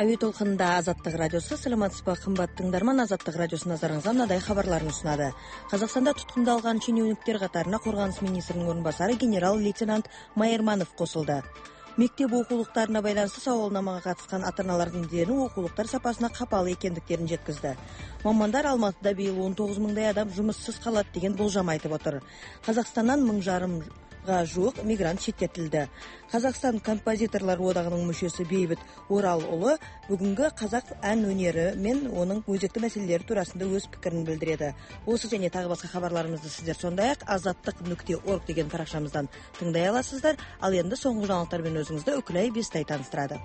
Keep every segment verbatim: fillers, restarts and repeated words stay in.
Әуе толқынында Азаттық радиосы. Саламатсызбы, қымбат тыңдарман. Азаттық радиосы назарыңызға мынадай хабарларын ұсынады. Қазақстанда тұтқындалған шенеуніктер қатарына қорғаныс министрінің орынбасары генерал-лейтенант Майерманов қосылды. Мектеп оқулықтарына байланысты сауалнамаға қатысқан ата-аналардың дені оқулықтар сапасына қапалы екендіктерін жеткізді. Мамандар Алматыда биыл он тоғыз мыңдай адам жұмыссыз қалады деген болжам айтып отыр. Қазақстаннан мың жарым ға жуық мигрант шеттетілді. Қазақстан композиторлар одағының мүшесі Бейбіт Оралұлы бүгінгі қазақ ән өнері мен оның өзекті мәселелері турасында өз пікірін білдіреді. Осы және тағы басқа хабарларымызды сіздер сондай-ақ азаттық нүкте орг деген парақшамыздан тыңдай аласыздар. Ал енді соңғы жаңалықтармен өзіңізді Үкілай Бестай таныстырады.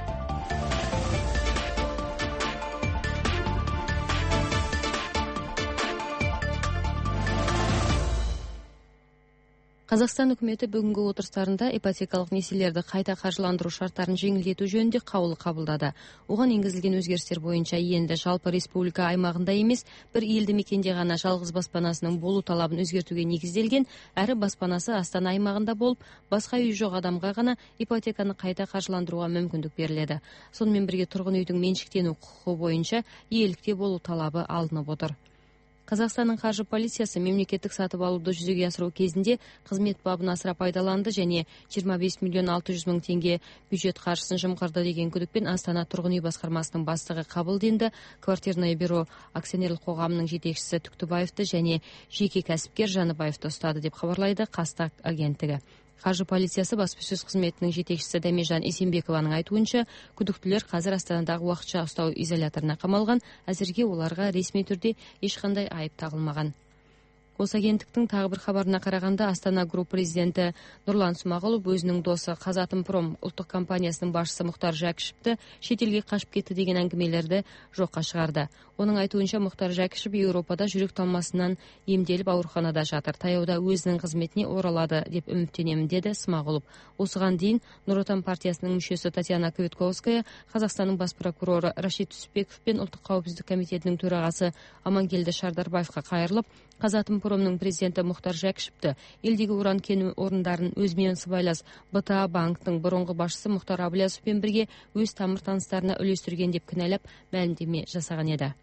Қазақстан үкіметі бүгінгі отырыстарында ипотекалық несиелерді қайта қаржыландыру шарттарын жеңілдету жөнінде қаулы қабылдады. Оған енгізілген өзгерістер бойынша енді жалпы республика аймағында емес, бір елді мекенде ғана жалғыз баспанасының болу талабын өзгертуге негізделген, әрі баспанасы Астана аймағында болып, басқа үй жоқ адамға ғана ипотеканы қайта қаржыландыруға мүмкіндік беріледі. Сонымен бірге тұрғын үйдің меншіктену құқығы бойынша иелікте болу талабы алынып отыр. Қазақстанның қаржы полициясы мемлекеттік сатып алуды жүзеге асыру кезінде қызмет бабын асыра пайдаланды және жиырма бес миллион алты жүз мың теңге бюджет қаржысын жымқырды деген күдікпен Астана тұрғын үй басқармасының бастығы Қабылдинді, Квартирное бюро акционерлік қоғамының жетекшісі Түктібаевты және жеке кәсіпкер Жаныбаевты ұстады деп хабарлайды Қазтаг агенттігі. Қаржы полициясы баспасөз қызметінің жетекшісі Дәмежан Есенбекованың айтуынша, күдіктілер қазір Астанадағы уақытша ұстау изоляторына қамалған, әзірге оларға ресми түрде ешқандай айып тағылмаған. Осы агенттіктің тағы бір хабарына қарағанда, Астана Груп президенті Нұрлан Смағұлов өзінің досы Қазатомпром ұлттық компаниясының басшысы Мұхтар Жәкішевті шетелге қашып кетті деген әңгімелерді жоққа шығарды. Оның айтуынша, Мұхтар Жәкішев Еуропада жүрек талмасынан емделіп ауруханада жатыр. Таяуда өзінің қызметіне оралады деп үміттенемін, деді Смағұлов. Осыған дейін Нұр Отан партиясының мүшесі Татьяна Квитковская, Қазақстанның бас прокуроры Рашид Түсіпбеков пен ұлттық қауіпсіздік комитетінің төрағасы Амангелді Шардарбаевқа қайырылып, Қазатомпромның президенті Мұхтар Жәкішевті елдегі уран кен орындарын өзімен сыбайлас бэ тэ а банктың бұрынғы басшысы Мұхтар Әблязовпен бірге өз тамыр-таныстарына үлестірген деп кінәлап мәлімдеме жасаған еді.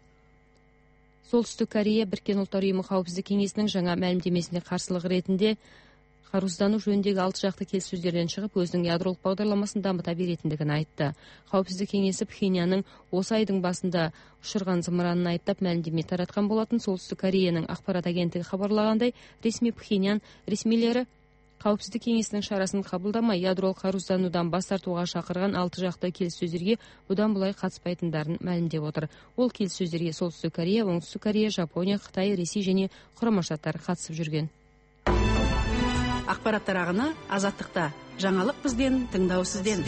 Солтүстік Корея Біріккен ұлттар ұйымы қауіпсіздік кеңесінің жаңа мәлімдемесіне қарсылық ретінде қарусыздану жөніндегі алты жақты келіссөздерден шығып, өзінің ядролық бағдарламасын дамыта беретіндігін айтты. Қауіпсіздік кеңесі Пхеньянның осы айдың басында ұшырған зымыранын айыптап мәлімдеме таратқан болатын. Солтүстік Кореяның ақпарат агенттігі хабарлағандай, ресми Пхеньян ресмилері Қауіпсіздік кеңесінің шарасын қабылдамай, ядролық қарусызданудан бас тартуға шақырған алты жақты келіссөздерге бұдан былай қатыспайтындарын мәлімдеп отыр. Ол келіссөздерге Солтүстік Корея, Оңтүстік Корея, Жапония, Қытай, Ресей және Құрама Штаттар қатысып жүрген. Ақпараттар ағыны Азаттықта. Жаңалық бізден, тыңдау сізден.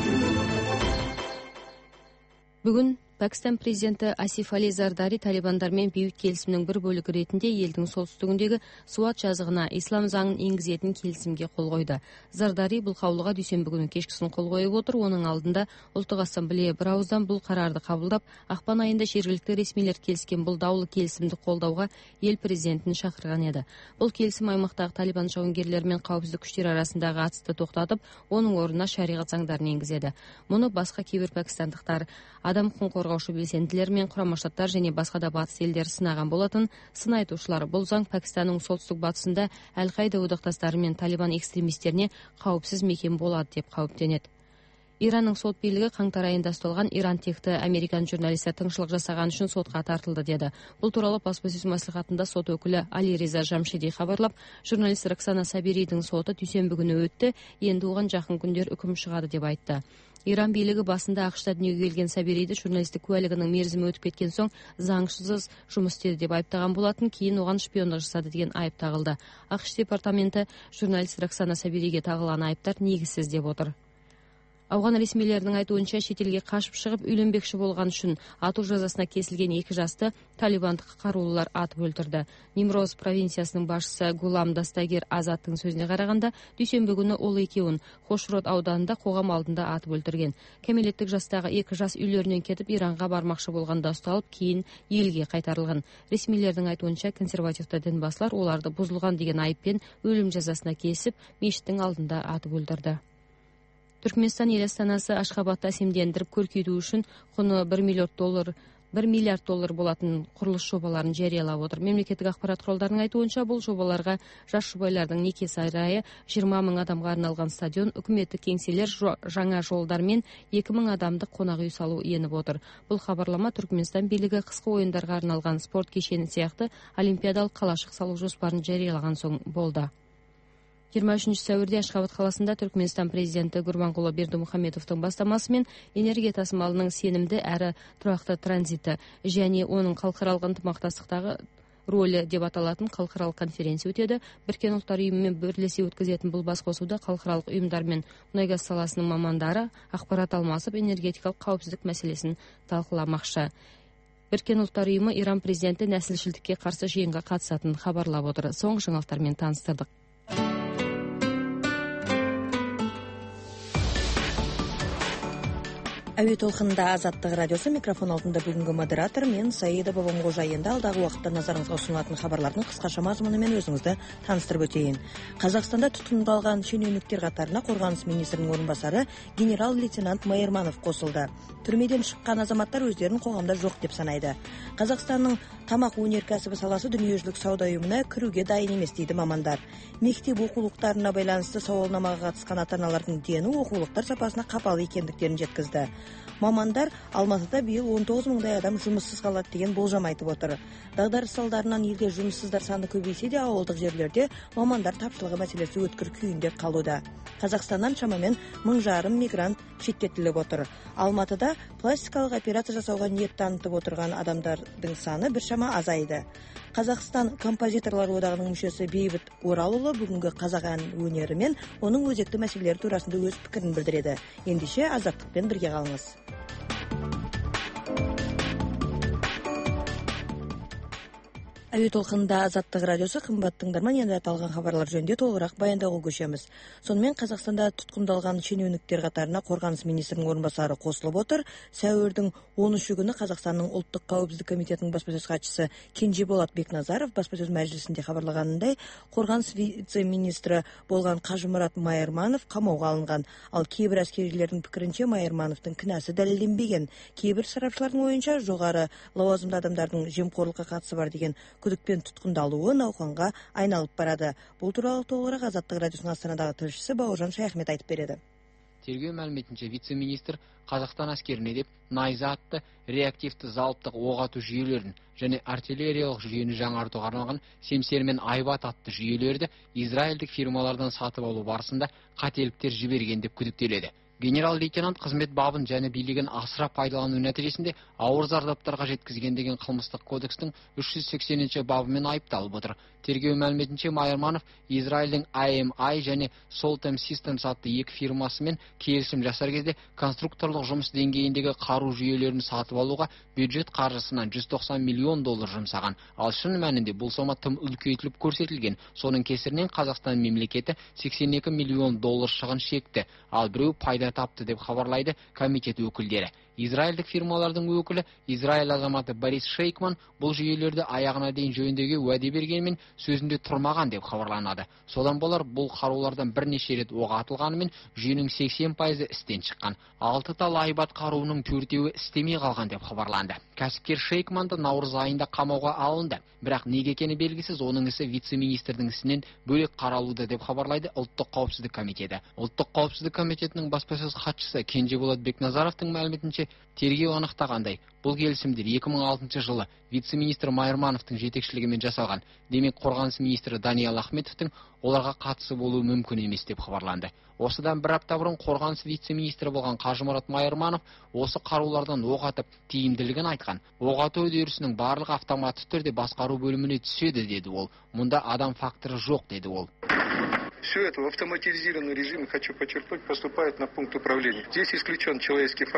Бүгін Пәкістан президенті Асиф Али Зардари талибандармен бейбіт келісімнің бір бөлігі ретінде елдің солтүстігіндегі Суат жазығына ислам заңын енгізетін келісімге қол қойды. Зардари бұл қаулыға дүйсенбі күні кешкісін қол қойып отыр. Оның алдында ұлттық ассамблея бір ауыздан бұл қарарды қабылдап, ақпан айында жергілікті ресмилер келіскен бұл даулы келісімді қолдауға ел президентін шақырған еді. Бұл келісім аймақтағы талибан жауынгерлері мен қауіпсіздік күштер арасындағы атысты тоқтатып, оның орнына шариғат заңдарын енгізеді. Мұны басқа кейбір пәкістандықтар, адам құқығын қорғаушы белсенділер мен Құрама Штаттар және басқа да батыс елдері сынаған болатын. Сын айтушылар, бұл заң Пәкістанның солтүстік батысында Әл-Қайда одақтастары мен талибан экстремистеріне қауіпсіз мекен болады деп қауіптенеді. Иранның сот билігі қаңтар айында ұсталған Иран текті американ журналисті тыңшылық жасаған үшін сотқа тартылды деді. Бұл туралы баспасөз мәслихатында сот өкілі Али Реза Жамшиди хабарлап, журналист Роксана Сабиридің соты дүйсенбі күні өтті, енді оған жақын күндер үкім шығады деп айтты. Иран билігі басында ақш та дүниеге келген Сабириді журналистік куәлігінің мерзімі өтіп кеткен соң заңсыз жұмыс істеді деп айыптаған болатын, кейін оған шпиондық жасады деген айып тағылды. ақш департаменті журналист Роксана Сабириге тағылған айыптар негізсіз деп отыр. Ауған ресмилерінің айтуынша, шетелге қашып шығып үйленбекші болған үшін ату жазасына кесілген екі жасты талибандық қарулылар атып өлтірді. Нимроз провинциясының басшысы Гулам Дастагер Азаттың сөзіне қарағанда, дүйсенбі күні ол екеуін Хошрот ауданында қоғам алдында атып өлтірген. Кәмелеттік жастағы екі жас үйлерінен кетіп Иранға бармақшы болғанда ұсталып, кейін елге қайтарылған. Ресмилердің айтуынша, консервативті дінбасылар оларды бұзылған деген айыппен өлім жазасына кесіп, мешіттің алдында атып өлтірді. Түркменстан ел астанасы Ашхабадты әсемдендіріп көркейту үшін құны бір миллиард доллар бір миллиард доллар болатын құрылыс жобаларын жариялап отыр. Мемлекеттік ақпарат құралдарының айтуынша, бұл жобаларға жас жұбайлардың неке сарайы, жиырма мың адамға арналған стадион, үкіметтік кеңселер, жаңа жолдар мен екі мың адамдық қонақ үй салу еніп отыр. Бұл хабарлама Түркменстан билігі қысқы ойындарға арналған спорт кешені сияқты олимпиадалық қалашық салу жоспарын жариялаған соң болды. жиырма үшінші сәуірде Ашхабад қаласында Түркменстан президенті Гурбангулы Бердімұхамедовтың бастамасымен энергия тасымалының сенімді әрі тұрақты транзиті және оның халықаралық ынтымақтастықтағы рөлі деп аталатын халықаралық конференция өтеді. Біріккен ұлттар ұйымымен бірлесе өткізетін бұл басқосуда халықаралық ұйымдар мен мұнай-газ саласының мамандары ақпарат алмасып энергетикалық қауіпсіздік мәселесін талқыламақшы. Біріккен ұлттар ұйымы Иран президенті нәсілшілдікке қарсы жиынға қатысатынын хабарлап отыр. Соңғы жаңалықтармен таныстырдық. Әуе толқынында Азаттық радиосы, микрофон алдында бүгінгі модератор мен Саида Бабамғожа. Енді алдағы уақытта назарыңызға ұсынылатын хабарлардың қысқаша мазмұнымен өзіңізді таныстырып өтейін. Қазақстанда тұтқындалған шенеуніктер қатарына қорғаныс министрінің орынбасары генерал-лейтенант Майырманов қосылды. Түрмеден шыққан азаматтар өздерін қоғамда жоқ деп санайды. Қазақстанның тамақ өнеркәсібі саласы дүниежүзілік сауда ұйымына кіруге дайын емес дейді мамандар. Мектеп оқулықтарына байланысты сауалнамаға қатысқан ата-аналардың дені оқулықтар сапасына қапалы екендіктерін жеткізді. Мамандар Алматыда биыл он тоғыз мыңдай адам жұмыссыз қалады деген болжам айтып отыр. Дағдарыс салдарынан елде жұмыссыздар саны көбейсе де, ауылдық жерлерде мамандар тапшылығы мәселесі өткір күйінде қалуда. Қазақстаннан шамамен мың жарым мигрант шеттетіліп отыр. Алматыда пластикалық операция жасауға ниет танытып отырған адамдардың саны біршама азайды. Қазақстан композиторлар одағының мүшесі Бейбіт Оралұлы бүгінгі қазақ ән өнері мен оның өзекті мәселелері турасында өз пікірін білдіреді. Ендеше Азаттықпен бірге қалыңыз. Әуе толқынында Азаттық радиосы, қымбатты тыңдарман, енді аталған хабарлар жөнінде толығырақ баяндауға көшеміз. Сонымен Қазақстанда тұтқындалған шенеуніктер қатарына қорғаныс министрінің орынбасары қосылып отыр. Сәуірдің он үші күні Қазақстанның ұлттық қауіпсіздік комитетінің баспасөз хатшысы Кенжеболат Бекназаров баспасөз мәжілісінде хабарлағанындай, қорғаныс вице-министрі болған Қажымұрат Майырманов қамауға алынған. Ал кейбір әскерилердің пікірінше Майырмановтың кінәсі дәлелденбеген. Кейбір сарапшылардың ойынша жоғары лауазымды адамдардың жемқорлыққа қатысы бар деген күдікпен тұтқындалуы науқанға айналып барады. Бұл туралы толығырақ Азаттық радиосының Астанадағы тілшісі Бауыржан Шаяхмет айтып береді. Тергеу мәліметінше вице-министр Қазақстан әскеріне деп найза атты реактивті залыптық оқ ату жүйелерін және артиллериялық жүйені жаңартуға арналған Семсер мен Айбат атты жүйелерді израильдік фирмалардан сатып алу барысында қателіктер жіберген деп күдіктеледі. Генерал-лейтенант қызмет бабын және билігін асыра пайдалану нәтижесінде ауыр зардаптарға жеткізген деген қылмыстық кодекстің үш жүз сексенінші бабымен айыпталып отыр. Тергеу мәліметінше Майырманов Израильдің ай эм ай және Soltem Systems атты екі фирмасымен келісім жасар кезде конструкторлық жұмыс деңгейіндегі қару жүйелерін сатып алуға бюджет қаржысынан жүз тоқсан миллион доллар жұмсаған. Ал шын мәнінде бұл сома тым үлкейтіліп көрсетілген. Соның кесірінен Қазақстан мемлекеті сексен екі миллион доллар шығын шекті, ал біреу пайда тапты деп хабарлайды комитет өкілдері. Израильдік фирмалардың өкілі Израиль азаматы Борис Шейкман бұл жүйелерді аяғына дейін жөндеуге уәде бергенмен сөзінде тұрмаған деп хабарланады. Содан болар бұл қарулардан бірнеше рет оқ атылғанымен жүйенің сексен пайызы істен шыққан. Алты тал Айбат қаруының төртеуі істемей қалған деп хабарланды. Кәсіпкер Шейкманды наурыз айында қамауға алынды. Бірақ неге екені белгісіз, оның ісі вице-министрдің ісінен бөлек қаралуда деп хабарлайды ұлттық қауіпсіздік комитеті. Ұлттық қауіпсіздік комитетінің баспасөз хатшысы Кенжеболат Бекназаровтың мәліметінше, тергеу анықтағандай, бұл келісімдер екі мың алтыншы жылы вице-министр Майырмановтың жетекшілігімен жасалған. Демек, қорғаныс министрі Даниал Ахметовтың оларға қатысы болуы мүмкін емес деп хабарланды. Осыдан бір апта бұрын қорғаныс вице-министрі болған Қажымұрат Майырманов осы қарулардан оқ атып тиімділігін айтқан. Оқ ату үдерісінің барлық автоматты түрде басқару бөліміне түседі деді ол. Мұнда адам факторы жоқ деді ол. Все это в автоматизированном режиме, хочу подчеркнуть, поступает на пункт управления. Здесь исключен человеческий фактор.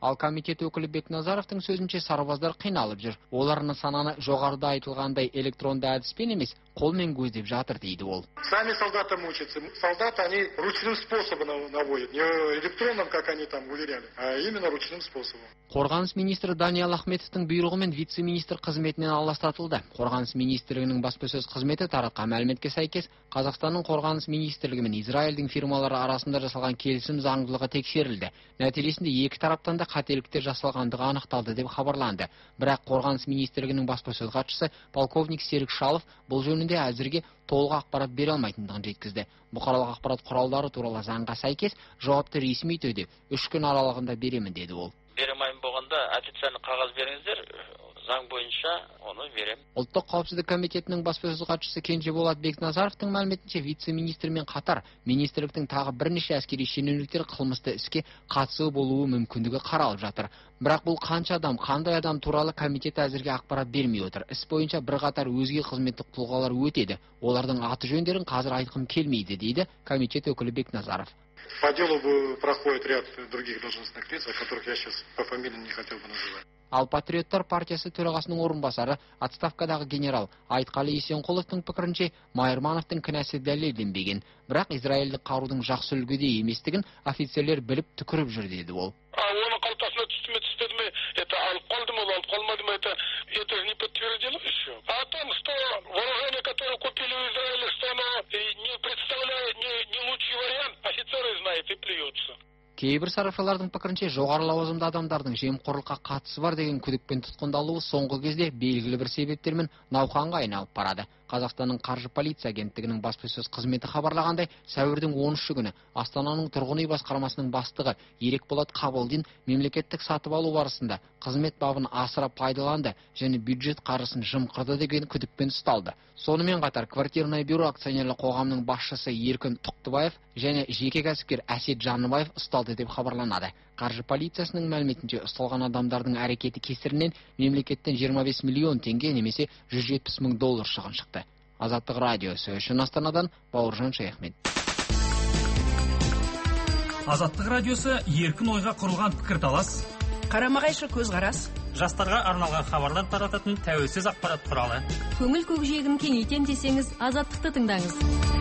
Ал комитет өкілі Бекназаровтың сөзінше сарбаздар қиналып жүр. Олар нысананы жоғарыда айтылғандай электронды әдіспен емес, қолмен көздеп жатыр дейді ол. Сами солдаты мучатся. Солдаты они ручным способом наводят. Не электронным, как они там уверяли, а именно ручным способом. Қорғаныс министрі Даниал Ахметовтың бұйрығымен вице-министр қызметінен аластатылды. Қорғаныс министрлігінің баспасөз қызметі таратқан мәліметке сәйкес, Қазақстанның қорғаныс министрлігі мен Израильдің фирмалары арасында жасалған келісім заңдылығы тексерілді. Нәтижесінде екі тараптан да қателіктер жасалғандығы анықталды деп хабарланды. Бірақ қорғаныс министрлігінің баспасөз хатшысы полковник Серік Шалов бұл жөнінде әзірге толық ақпарат бере алмайтындығын жеткізді. Бұқаралық ақпарат құралдары туралы заңға сәйкес жауапты ресми түрде үш күн аралығында беремін деді ол. Беремайын болғанда официальный қағаз беріңіздер, заң бойынша оны берем. Ұлттық қауіпсіздік комитетінің баспасөз хатшысы Кенжеболат Бекназаровтың мәліметінше вице-министрмен қатар министрліктің тағы бірнеше әскери шенеуніктер қылмысты іске қатысуы болуы мүмкіндігі қаралып жатыр. Бірақ бұл қанша адам, қандай адам туралы комитет әзірге ақпарат бермей отыр. Іс бойынша бірқатар өзге қызметтік тұлғалар өтеді. Олардың аты жөндерін қазір айтқым келмейді, дейді комитет өкілі Бекназаров. По делу проходит ряд других должностных лиц, о которых я сейчас по фамилии не хотел бы называть. Ал Патриоттар партиясы төрағасының орынбасары, отставкадағы генерал Айтқали Есенқұловтың пікірінше, Майырмановтың кінәсі дәлелденбеген. Бірақ израильдік қарудың жақсы үлгіде еместігін офицерлер біліп түкіріп жүр деді ол. Оны қалтасына түсті ме, түспеді ме, это алып қалды ма, алып қалмады ма, это это не подтвердено еще. А о том, что вооружение, которое купили в Израиле, что оно не представляет не, не лучший вариант, офицеры знают и плюются. Кейбір сарапшылардың пікірінше жоғары лауазымды адамдардың жемқорлыққа қатысы бар деген күдікпен тұтқындалуы соңғы кезде белгілі бір себептермен науқанға айналып барады. Қазақстанның қаржы полиция агенттігінің баспасөз қызметі хабарлағандай, сәуірдің он үші күні Астананың тұрғын үй басқармасының бастығы Ерекболат Қабылдин мемлекеттік сатып алу барысында қызмет бабын асыра пайдаланды және бюджет қаржысын жымқырды деген күдікпен ұсталды. Сонымен қатар Квартирное бюро акционерлік қоғамының басшысы Еркін Тұқтыбаев және жеке кәсіпкер Әсет Жаныбаев ұсталды деп хабарланады. Қаржы полициясының мәліметінше ұсталған адамдардың әрекеті кесірінен мемлекеттен жиырма бес миллион теңге немесе жүз жетпіс мың доллар шығын шықты. Азаттық радиосы үшін Астанадан Бауыржан Шаяхмет. Азаттық радиосы еркін ойға құрылған пікірталас, Қарама-қайшы көзқарас, жастарға арналған хабарлар тарататын тәуелсіз ақпарат құралы. Көңіл көкжиегін кеңейтем десеңіз, Азаттықты тыңдаңыз.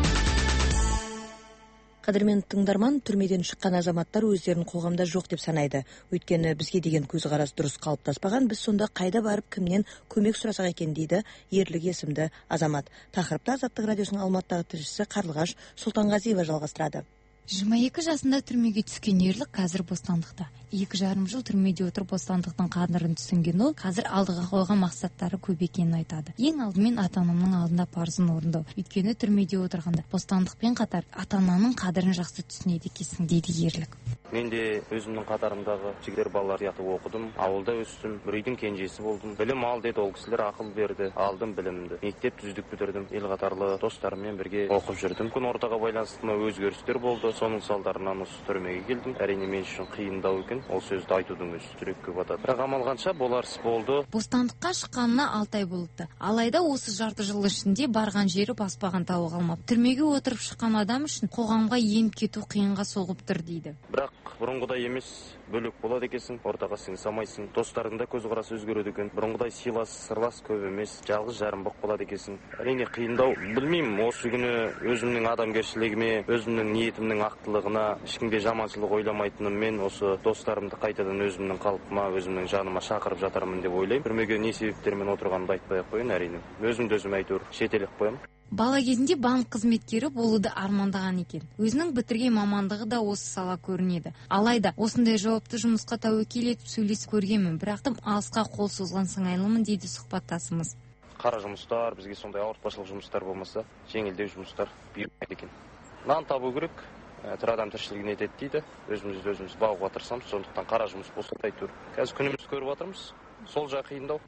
Қадірмен тыңдарман, түрмеден шыққан азаматтар өздерін қоғамда жоқ деп санайды. Өйткені бізге деген көзқарас дұрыс қалыптаспаған, біз сонда қайда барып кімнен көмек сұрасақ екен дейді Ерлік есімді азамат. Тақырыпты Азаттық радиосының Алматыдағы тілшісі Қарлығаш Сұлтанғазиева жалғастырады. жиырма екі жасында түрмеге түскен Ерлік қазір бостандықта. Екі жарым жыл түрмеде отырып бостандықтың қадірін түсінген ол қазір алдыға қойған мақсаттары көп екенін айтады. Ең алдымен ата-анамның алдында парызын орындау. Өйткені түрмеде отырғанда бостандықпен қатар ата-ананың қадірін жақсы түсінеді екенсің, дейді Ерлік. Мен де өзімнің қатарымдағы жігер балалар сияқты оқыдым, ауылда өстім, бір үйдің кенжесі болдым. Білім ал деді, ол кісілер ақыл берді, алдым білімді. Мектеп түздік бітірдім, ел қатарлы достарыммен бірге оқып жүрдім. Күн ортаға байланысты өзгерістер болды. Соның салдарынан осы түрмеге келдім. Әрине мен үшін қиындау екен. Ол сөзді айтудың өзі жүрекке батады. Бірақ амалғанша боларсыз болды. Бостандыққа шыққанына алты ай болыпты. Алайда осы жарты жыл ішінде барған жері баспаған тауы қалмап. Түрмеге отырып шыққан адам үшін қоғамға еніп кету қиынға соғып тұр дейді. Бірақ бұрынғыдай емес, бөлек болады екенсің, ортаға сіңісе алмайсың. Достарыңда көзқарас өзгереді екен. Бұрынғыдай сыйлас, сырлас көп емес, жалғыз жарым боп қалады екенсің. Әрине қиындау. Білмеймін, осы күні өзімнің адамгершілігіме, өзімнің ниетімнің ақтылығына, ешкімге жаманшылық ойламайтыныммен осы достарымды қайтадан өзімнің қалпыма, өзімнің жаныма шақырып жатармын деп ойлаймын. Түрмеге не себептермен отырғанымды айтпай ақ қояйын, әрине. Өзімді өзім әйтеуір шетелеп қоямын. Бала кезінде банк қызметкері болуды армандаған екен. Өзінің бітірген мамандығы да осы сала көрінеді. Алайда осындай жауапты жұмысқа тәуекел етіп сөйлесіп көргенмін, бірақ тым алысқа қол созған сыңайлымын дейді сұхбаттасымыз. Қара жұмыстар, бізге сондай ауыртпашылық жұмыстар болмаса, жеңілдеу жұмыстар бермейді екен. Нан табу керек, тірі адам тіршілігін етеді дейді. Өзімізді өзіміз бағуға тырысамыз, сондықтан қара жұмыс болса да әйтеуір. Қазір күнімізді көріп жатырмыз, сол жағы қиындау.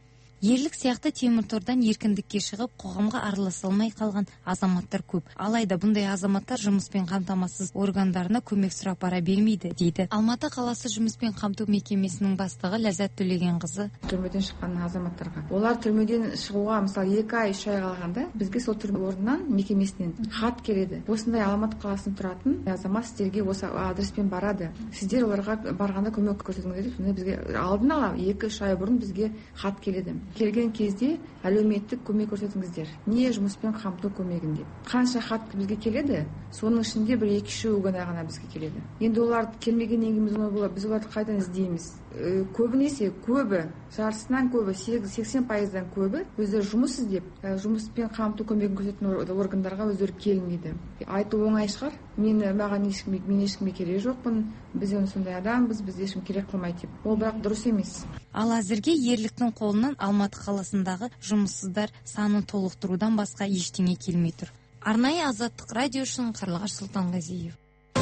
ерлік сияқты темір тордан еркіндікке шығып қоғамға араласа алмай қалған азаматтар көп. Алайда бұндай азаматтар жұмыспен қамтамасыз органдарына көмек сұрап бара бермейді, дейді Алматы қаласы жұмыспен қамту мекемесінің бастығы Ләззат Төлегенқызы. Түрмеден шыққан азаматтарға, олар түрмеден шығуға мысалы екі ай үш ай қалғанда бізге сол түрме орнынан мекемесінен хат келеді. Осындай Алматы қаласында тұратын азамат сіздерге осы адреспен барады. Сіздер оларға барғанда көмек көрсетіңіздер деп, сонда бізге алдын ала екі үш ай бұрын бізге хат келеді. Келген кезде әлеуметтік көмек көрсетіңіздер. Не жұмыспен қамту көмегінде. Қанша хат бізге келеді? Соның ішінде бір екі үшеуі ғана ғана бізге келеді. Енді олар келмегеннен кейін біз оларды қайдан іздейміз? Көбінесе көбі, жартысынан көбі, сексен пайыздан көбі өздері жұмыс іздеп, жұмыспен қамту көмегін көрсететін органдарға өздері келмейді. Айту оңай шығар. Мен маған ешкім, мен ешкімге керек жоқпын. Біз оны сондай адамбыз, біз ешкім керек қылмайды деп. Ол бірақ дұрыс емес. Ал әзірге ерліктің қолынан Алматы қаласындағы жұмыссыздар санын толықтырудан басқа ештеңе келмей тұр. Арнайы Азаттық радио үшін Қарлығаш Сұлтанғазиев.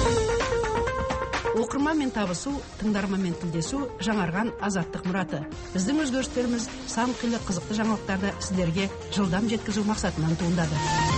Оқырманмен табысу, тыңдарманмен тілдесу жаңарған Азаттық мұраты. Біздің өзгерістеріміз сан қилы қызықты жаңалықтарды сіздерге жылдам жеткізу мақсатынан туындады.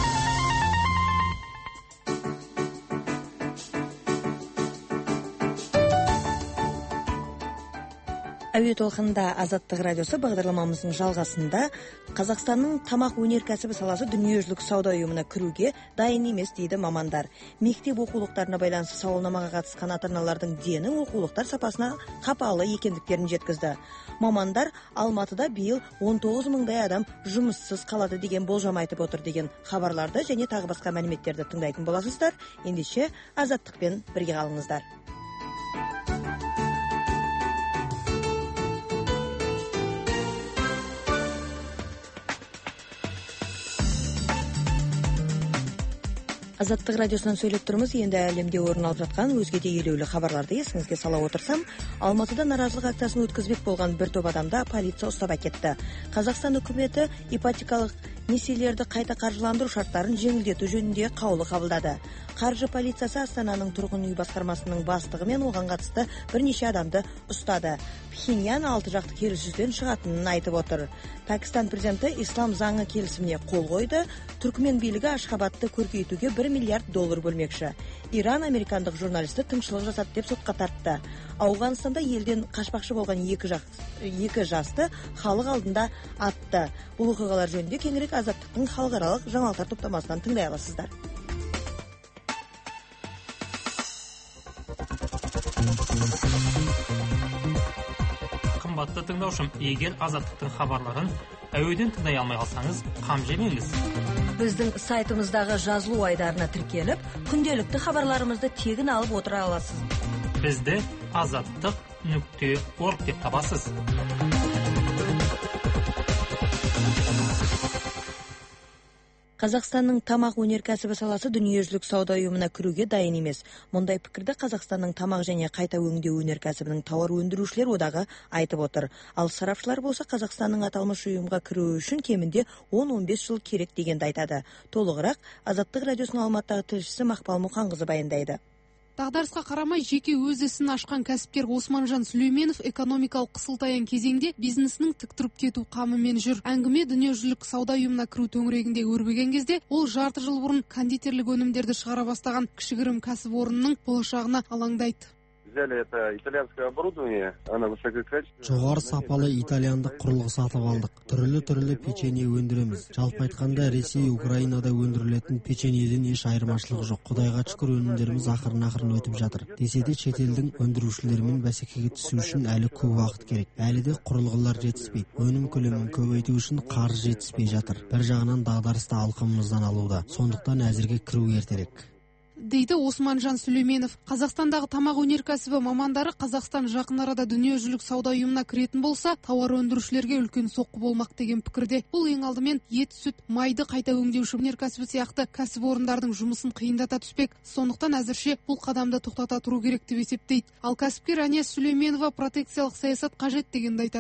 Әуе толқынында Азаттық радиосы бағдарламамыздың жалғасында Қазақстанның тамақ өнеркәсібі саласы дүниежүзілік сауда ұйымына кіруге дайын емес дейді мамандар. Мектеп оқулықтарына байланысты сауалнамаға қатысқан ата-аналардың дені оқулықтар сапасына қапалы екендіктерін жеткізді. Мамандар Алматыда биыл он тоғыз мыңдай адам жұмыссыз қалады деген болжам айтып отыр деген хабарларды және тағы басқа мәліметтерді тыңдайтын боласыздар. Ендеше Азаттықпен бірге қалыңыздар. Азаттық радиосынан сөйлеп тұрмыз. Енді әлемде орын алып жатқан өзге де елеулі хабарларды есіңізге сала отырсам, Алматыда наразылық акциясын өткізбек болған бір топ адамда полиция ұстап әкетті. Қазақстан үкіметі ипотекалық несиелерді қайта қаржыландыру шарттарын жеңілдету жөнінде қаулы қабылдады. Қаржы полициясы Астананың тұрғын үй басқармасының бастығы мен оған қатысты бірнеше адамды ұстады. Пхеньян алты жақты келіссөзден шығатынын айтып отыр. Пәкістан президенті ислам заңы келісіміне қол қойды. Түркмен билігі Ашхабадты көркейтуге бір миллиард доллар бөлмекші. Иран американдық журналисті тыңшылық жасады деп сотқа тартты. Ауғанстанда елден қашпақшы болған екі, жақ, екі жасты халық алдында атты. Бұл оқиғалар жөнінде кеңірек Азаттықтың халықаралық жаңалықтар топтамасынан тыңдай аласыздар. Қымбатты тыңдаушым, егер Азаттықтың хабарларын әуеден тыңдай алмай қалсаңыз, қам жемеңіз. Біздің сайтымыздағы жазылу айдарына тіркеліп, күнделікті хабарларымызды тегін алып отыра аласыз. Бізді азаттық нүкте орг деп табасыз. Қазақстанның тамақ өнеркәсібі саласы дүниежүзілік сауда ұйымына кіруге дайын емес. Мұндай пікірді Қазақстанның тамақ және қайта өңдеу өнеркәсібінің тауар өндірушілер одағы айтып отыр. Ал сарапшылар болса Қазақстанның аталмыш ұйымға кіруі үшін кемінде он он бес жыл керек дегенді айтады. Толығырақ Азаттық радиосының Алматыдағы тілшісі Мақпал Мұқанқызы баяндайды. Дағдарысқа қарамай жеке өз ісін ашқан кәсіпкер Османжан Сүлейменов экономикалық қысылтаяң кезеңде бизнесінің тік тұрып кету қамымен жүр. Әңгіме дүниежүзілік сауда ұйымына кіру төңірегінде өрбіген кезде ол жарты жыл бұрын кондитерлік өнімдерді шығара бастаған кішігірім кәсіпорынның болашағына алаңдайды. Жоғары сапалы итальяндық құрылғы сатып алдық. Түрлі-түрлі печенье өндіреміз. Жалпы айтқанда Ресей, Украинада өндірілетін печеньеден еш айырмашылығы жоқ. Құдайға шүкір өнімдеріміз ақырын-ақырын өтіп жатыр. Десе де шетелдің өндірушілерімен бәсекеге түсу үшін әлі көп уақыт керек. Әлі де құрылғылар жетіспейді. Өнім көлемін көбейту үшін қаржы жетіспей жатыр. Бір жағынан дағдарысты алқымымыздан алуда. Сондықтан әзірге кіру ертерек. Дейді Османжан Сүлейменов. Қазақстандағы тамақ өнеркәсібі мамандары Қазақстан жақын арада дүниежүзілік сауда ұйымына кіретін болса, тауар өндірушілерге үлкен соққы болмақ деген пікірде. Бұл ең алдымен ет, сүт, майды қайта өңдеуші өнеркәсібі сияқты кәсіпорындардың жұмысын қиындата түспек. Сондықтан әзірше бұл қадамды тоқтата тұру керек деп есептейді. Ал кәсіпкер Ания Сүлейменова протекциялық саясат қажет дегенді айтады.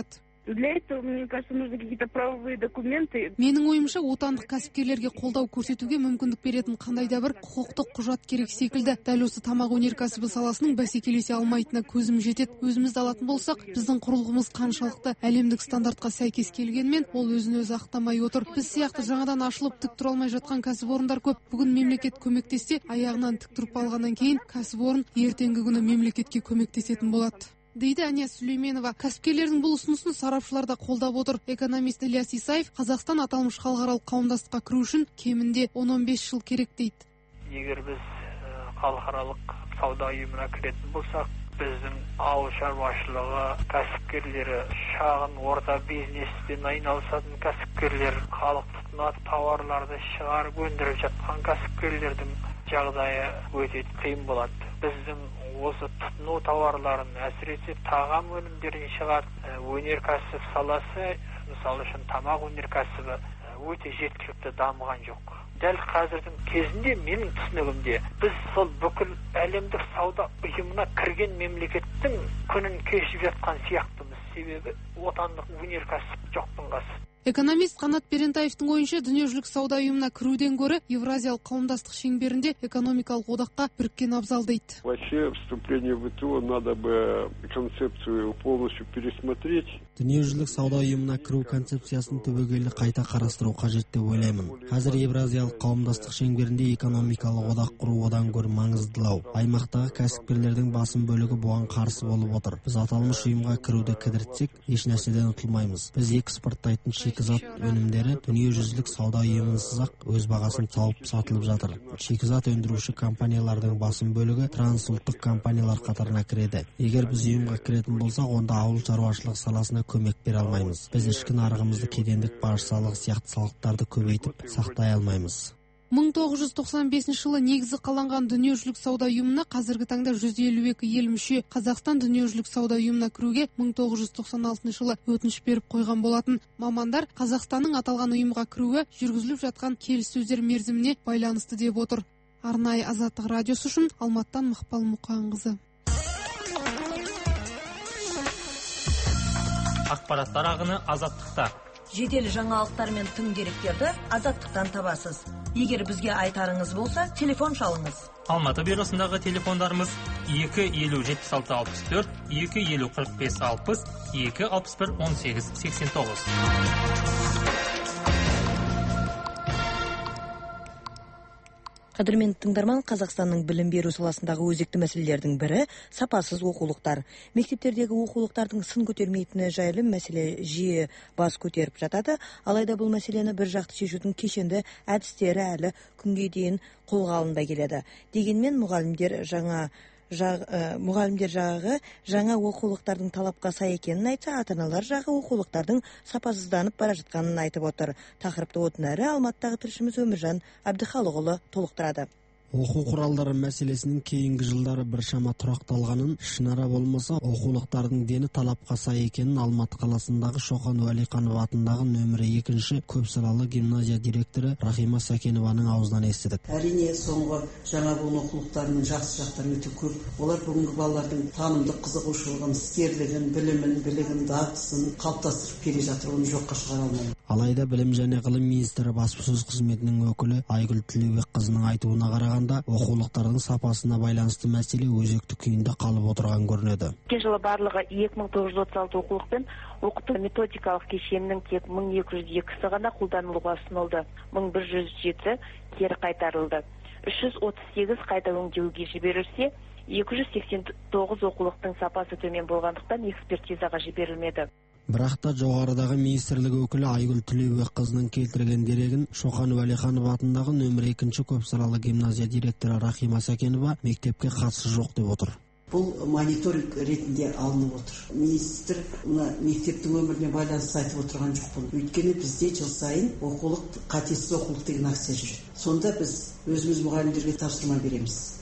Для этого, мне кажется, нужны какие-то правовые документы. Менің ойымша, отандық кәсіпкерлерге қолдау көрсетуге мүмкіндік беретін қандай да бір құқықтық құжат керек секілді. Дәл осы тамақ өнеркәсібі саласының бәсекелесе алмайтынына көзім жетеді. Өзімізді алатын болсақ, біздің құрылғымыз қаншалықты әлемдік стандартқа сәйкес келгенмен, ол өзін өзі ақтамай отыр. Біз сияқты жаңадан ашылып тік тұра алмай жатқан кәсіпорындар көп. Бүгін мемлекет көмектессе, аяғынан тік тұрып алғаннан кейін кәсіпорын ертеңгі күні мемлекетке көмектесетін болады, дейді Ания Сүлейменова. Кәсіпкерлердің бұл ұсынысын сарапшылар да қолдап отыр. Экономист Ильяс Исаев Қазақстан аталмыш халықаралық қауымдастыққа кіру үшін кемінде он он бес жыл керек дейді. Егер біз халықаралық сауда ұйымына кіретін болсақ, біздің ауыл шаруашылығы кәсіпкерлері, шағын орта бизнеспен айналысатын кәсіпкерлер, халық тұтынатын тауарларды шығарып өндіріп жатқан кәсіпкерлердің жағдайы өте қиын болады. Біздің осы тұтыну тауарларын, әсіресе тағам өнімдерін шығарып, өнеркәсіп саласы, мысалы үшін тамақ өнеркәсібі өте жеткілікті дамыған жоқ. Дәл қазірдің кезінде менің түсінігімде біз сол бүкіл әлемдік сауда ұйымына кірген мемлекеттің күнін кешіп жатқан сияқтымыз. Себебі отандық өнеркәсіп жоқтың қасы. Экономист Қанат Берентаевтың ойынша, дүниежүзілік сауда ұйымына кіруден гөрі Евразиялық қауымдастық шеңберінде экономикалық одаққа біріккен абзал дейді. Вообще, вступление в ВТО надо бы концепцию полностью пересмотреть. Дүниежүзілік сауда ұйымына кіру концепциясын түбегейлі қайта қарастыру қажет деп ойлаймын. Қазір Евразиялық қауымдастық шеңберінде экономикалық одақ құру одан гөрі маңыздылау. Аймақтағы кәсіпкерлердің басым бөлігі бұған қарсы болып отыр. Біз аталмыш ұйымға кіруді кідіртсек, еш нәрседен ұтылмаймыз. Біз экспорттайтын шикізат өнімдері дүниежүзілік сауда ұйымынсыз ақ өз бағасын тауып сатылып жатыр. Шикізат өндіруші компаниялардың басым бөлігі трансұлттық компаниялар қатарына кіреді. Егер біз ұйымға кіретін болсақ, онда ауыл шаруашылық саласына көмек бере алмаймыз. Біз ішкі нарығымызды кедендік баж салығы сияқты салықтарды көбейтіп сақтай алмаймыз. мың тоғыз жүз тоқсан бесінші жылы негізі қаланған дүниежүзілік сауда ұйымына қазіргі таңда жүз елу екі ел мүше. Қазақстан дүниежүзілік сауда ұйымына кіруге мың тоғыз жүз тоқсан алтыншы жылы өтініш беріп қойған болатын. Мамандар Қазақстанның аталған ұйымға кіруі жүргізіліп жатқан келіссөздер мерзіміне байланысты деп отыр. Арнайы Азаттық радиосы үшін Алматтан Мақпал Мұқанқызы. Ақпараттар ағыны Азаттықта. Жедел жаңалықтар мен тың деректерді Азаттықтан табасыз. Егер бізге айтарыңыз болса, телефон шалыңыз. Алматы бюросындағы телефондарымыз екі елу жетпіс алты алпыс төрт, екі елу қырық бес алпыс, екі алпыс бір он сегіз сексен тоғыз. Қадірменді тыңдарман, Қазақстанның білім беру саласындағы өзекті мәселелердің бірі сапасыз оқулықтар. Мектептердегі оқулықтардың сын көтермейтіні жайлы мәселе жиі бас көтеріп жатады. Алайда бұл мәселені бір жақты шешудің кешенді әдістері әлі күнге дейін қолға алынбай келеді. Дегенмен мұғалімдер жаңа Жағы, ә, мұғалімдер жағы жаңа оқулықтардың талапқа сай екенін айтса, ата-аналар жағы оқулықтардың сапасызданып бара жатқанын айтып отыр. Тақырыпты одан әрі Алматыдағы тілшіміз Өміржан Әбдіхалықұлы толықтырады. Оқу құралдары мәселесінің кейінгі жылдары біршама тұрақталғанын, шынара болмаса оқулықтардың дені талапқа сай екенін Алматы қаласындағы Шоқан Уәлиханов атындағы нөмірі екінші көпсалалы гимназия директоры Рахима Сәкенованың аузынан естідік. Әрине, соңғы жаңа буын оқулықтарының жақсы жақтары өте көп. Олар бүгінгі балалардың танымдық қызығушылығын, іскерлігін, білімін, білігін, дағдысын қалыптастырып келе жатыр. Оны жоққа шығара алмаймын. Алайда білім және ғылым министрі баспасөз қызметінің өкілі Айгүл Тілеубекқызының айтуына қарағанда, оқулықтардың сапасына байланысты мәселе өзекті күйінде қалып отырған көрінеді. Өткен жылы барлығы екі мың тоғыз жүз отыз алты оқулықпен оқыту методикалық кешенінің тек мың екі жүз екісі ғана қолданылуға ұсынылды. мың бір жүз жеті кері қайтарылды. үш жүз отыз сегіз қайта өңдеуге жіберілсе, екі жүз сексен тоғыз оқулықтың сапасы төмен болғандықтан экспертизаға жіберілмеді. Бірақ та жоғарыдағы министрлік өкілі Айгүл Тілеубекқызының келтірген дерегін Шоқан Уәлиханов атындағы нөмір екінші көпсалалы гимназия директоры Рахима Сәкенова мектепке қатысы жоқ деп отыр. Бұл мониторинг ретінде алынып отыр. Министр мектептің өміріне байланысты айтып отырған жоқ бұл. Өйткені бізде жыл сайын оқулық, қатесіз оқулық деген акция жүреді. Сонда біз өзіміз мұғалімдерге тапсырма береміз.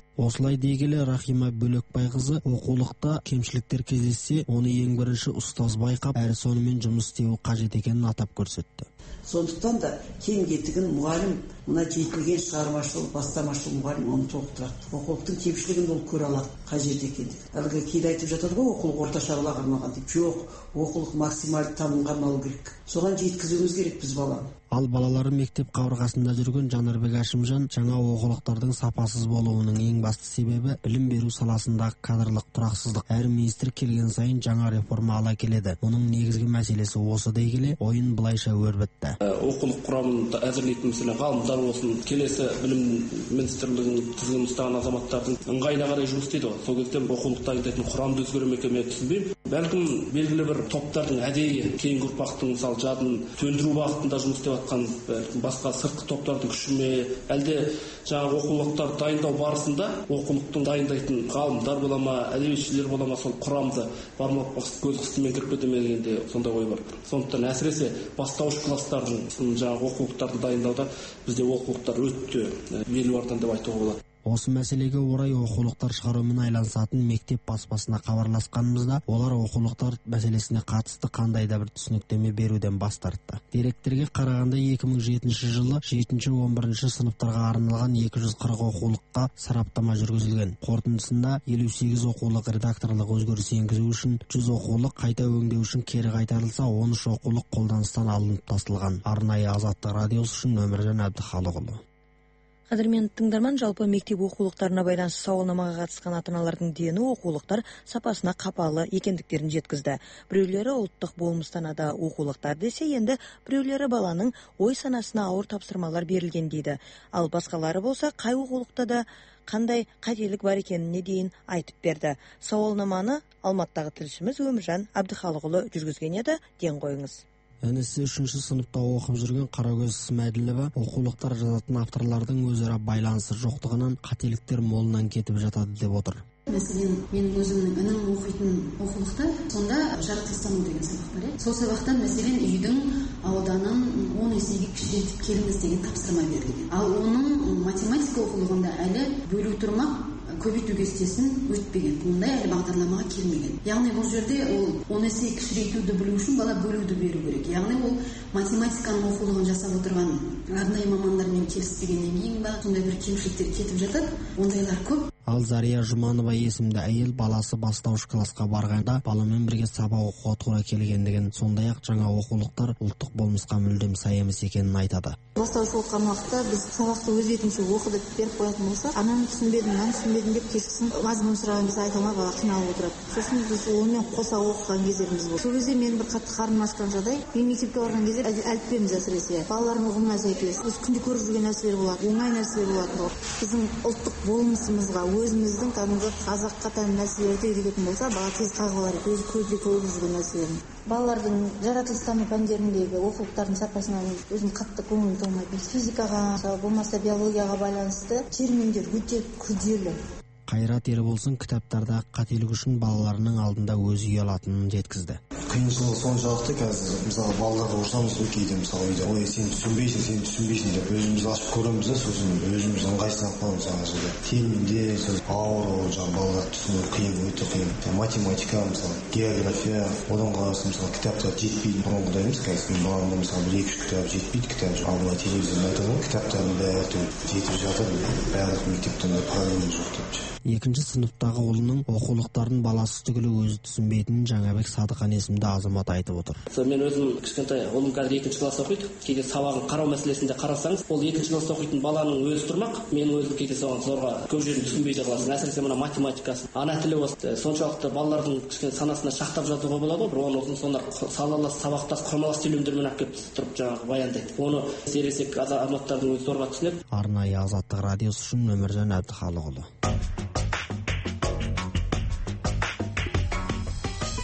Осылай дей келе Рахима Бөлекбайқызы оқулықта кемшіліктер кездессе, оны ең бірінші ұстаз байқап, әрі сонымен жұмыс істеуі қажет екенін атап көрсетті. Сондықтан да кем кетігін мұғалім, мына жетілген шығармашылық, бастамашылық мұғалім оны толықтырады. Оқулықтың кемшілігін ол көре алады, қажет екенді. Әлгі кейде айтып жатады ғой, оқулық орташа балаға арналған деп. Жоқ, оқулық максималды танымға арналу керек. Соған жеткізуіміз керек біз баланы. Ал балалары мектеп қабырғасында жүрген Жанарбек Әшімжан жаңа оқулықтардың сапасыз болуының ең басты себебі білім беру саласындағы кадрлық тұрақсыздық. Әр министр келген сайын жаңа реформа ала келеді. Оның негізгі мәселесі осы дей келе, ойын былайша өрбітті. Оқулық құрамын әзірлейтін мәселе ғалымдар болсын, келесі білім министрлігінің тізгінін ұстаған азаматтардың ыңғайына қарай жұмыс істейді. Сол кезде оқулық дайындайтын құрамды өзгеру ме екен, мен түсінбеймін. Бәлкім белгілі бір топтардың әдейі кейінгі ұрпақтың мысалы жадын төндіру бағытында жұмыс істеп жатқан басқа сыртқы топтардың күші ме, әлде жаңағы оқулықтар дайындау барысында оқулықтың дайындайтын ғалымдар бола ма, әдебиетшілер бола ма, сол құрамды бармақ көз қыстымен кіріп кете ме дегенде сондай ой бар. Сондықтан әсіресе бастауыш класстардың жаңағы оқулықтарды дайындауда бізде оқулықтар өте елуардан деп айтуға болады. Осы мәселеге орай оқулықтар шығарумен айланысатын мектеп баспасына хабарласқанымызда, олар оқулықтар мәселесіне қатысты қандай да бір түсініктеме беруден бас тартты. Деректерге қарағанда екі мың жетінші жылы жетінші он бірінші сыныптарға арналған екі жүз қырық оқулыққа сараптама жүргізілген. Қорытындысында елу сегіз оқулық редакторлық өзгеріс енгізу үшін, жүз оқулық қайта өңдеу үшін кері қайтарылса, он үш оқулық қолданыстан алынып тасталған. Арнайы Азаттық радиосы үшін Өміржан Әбдіхалықұлы. Қадірмен тыңдарман, жалпы мектеп оқулықтарына байланысты сауалнамаға қатысқан ата-аналардың дені оқулықтар сапасына қапалы екендіктерін жеткізді. Біреулері ұлттық болмыстанада оқулықтар десе, енді біреулері баланың ой санасына ауыр тапсырмалар берілген дейді. Ал басқалары болса, қай оқулықта да қандай қателік бар екеніне дейін айтып берді. Сауалнаманы Алматыдағы тілшіміз Өміржан Әбдіхалықұлы жүргізген еді, ден қойыңыз. Інісі үшінші сыныпта оқып жүрген Қарагөз Смәділова оқулықтар жазатын авторлардың өзара байланысы жоқтығынан қателіктер молынан кетіп жатады деп отыр. Мәселен, менің өзімнің інім оқитын оқулықта сонда жаратылыстану деген сабақ бар. Сол сабақтан мәселен үйдің ауданын он есеге кішірейтіп келіңіз деген тапсырма берілген. Ал оның математика оқулығында әлі бөлу тұрмақ көбейту кестесін өтпеген. Мұндай әлі бағдарламаға келмеген. Яғни бұл жерде ол он есе кішірейтуді білу үшін бала бөлуді беру керек. Яғни ол математиканың оқулығын жасап отырған арнайы мамандармен келіспегеннен кейін ба сондай бір кемшіліктер кетіп жатады. Ондайлар көп. Ал Зария Жұманова есімді әйел баласы бастауыш классқа барғанда баламен бірге сабақ оқуға тура келгендігін, сондай-ақ жаңа оқулықтар ұлттық болмысқа мүлдем сай емес екенін айтады. Бастауыш оқыған уақытта біз сабақты өз бетінше оқып беріп қоятын болсақ, ананы түсінбедім, мынаны түсінбедім деп кешкісін мазмұн сұраған кезде айта алмай бала қиналып отырады. Сосын біз онымен қоса оқыған кездеріміз болды. Сол кезде мен бір қатты қарным ашқан жағдай, мен мектепке барған кезде әліппеміз әсіресе балалардың ұғымына сәйкес біз күнде көріп жүрген нәрселер болады, оңай нәрселер болады. Біздің ұлттық болмысымызға, өзіміздің кәдімгі қазаққа тән нәрселерді үйрететін болса, бала тез қағып алар, өзі көзде көріп жүрген нәрселерін. Балалардың жаратылыстану пәндеріндегі оқулықтардың сапасынан өзім қатты көңілім толмайды. Физикаға, болмаса биологияға байланысты терминдер өте күрделі. Қайрат Ерболсын кітаптарда қателік үшін балаларының алдында өзі ұялатынын жеткізді. Қиыншылығы соншалықты қазір, мысалы балаларға ұрсамыз ғой кейде, мысалы үйде, ой, сен түсінбейсің, сен түсінбейсің деп өзіміз ашып көреміз да, сосын өзіміз ыңғайсызданып қаламыз ана жерде. Терминдер, сөз ауыр, ол жаңағы балалар түсіну қиын, өте қиын. Математика, мысалы, география, одан қаласы мысалы кітаптар жетпейді. Бұрынғыдай емес, қазір баламда мысалы бір екі үш кітап жетпейді, кітап жоқ. Ал мына телевизорда айтады ғой, кітаптардың бәрі жетіп жатыр, барлық мектептен де проблема жоқ деп. Екінші сыныптағы ұлының оқулықтарын баласы түгілі өзі түсінбейтінін Жаңабек Садықан есімді азамат айтып отыр. Мен өзім кішкентай ұлым қазір екінші класс оқиды. Кейде сабағын қарау мәселесінде қарасаңыз, ол екінші класс оқитын баланың өзі тұрмақ. Мен өзім кейде соған зорға көп жерін түсінбей қаласың. Әсіресе мына математикасы, ана тілі осы. Соншалықты балалардың кішкене санасына шақтап жатуға болады ғой. Бір оны ұзын сонар салалас, сабақтас, құрмалас сөйлемдермен алып келіп тұрып жаңағы баяндайды. Оны ересек азаматтардың өзі зорға түсінеді. Арнайы Азаттық радиосы үшін Өміржан Әбдіхалықұлы.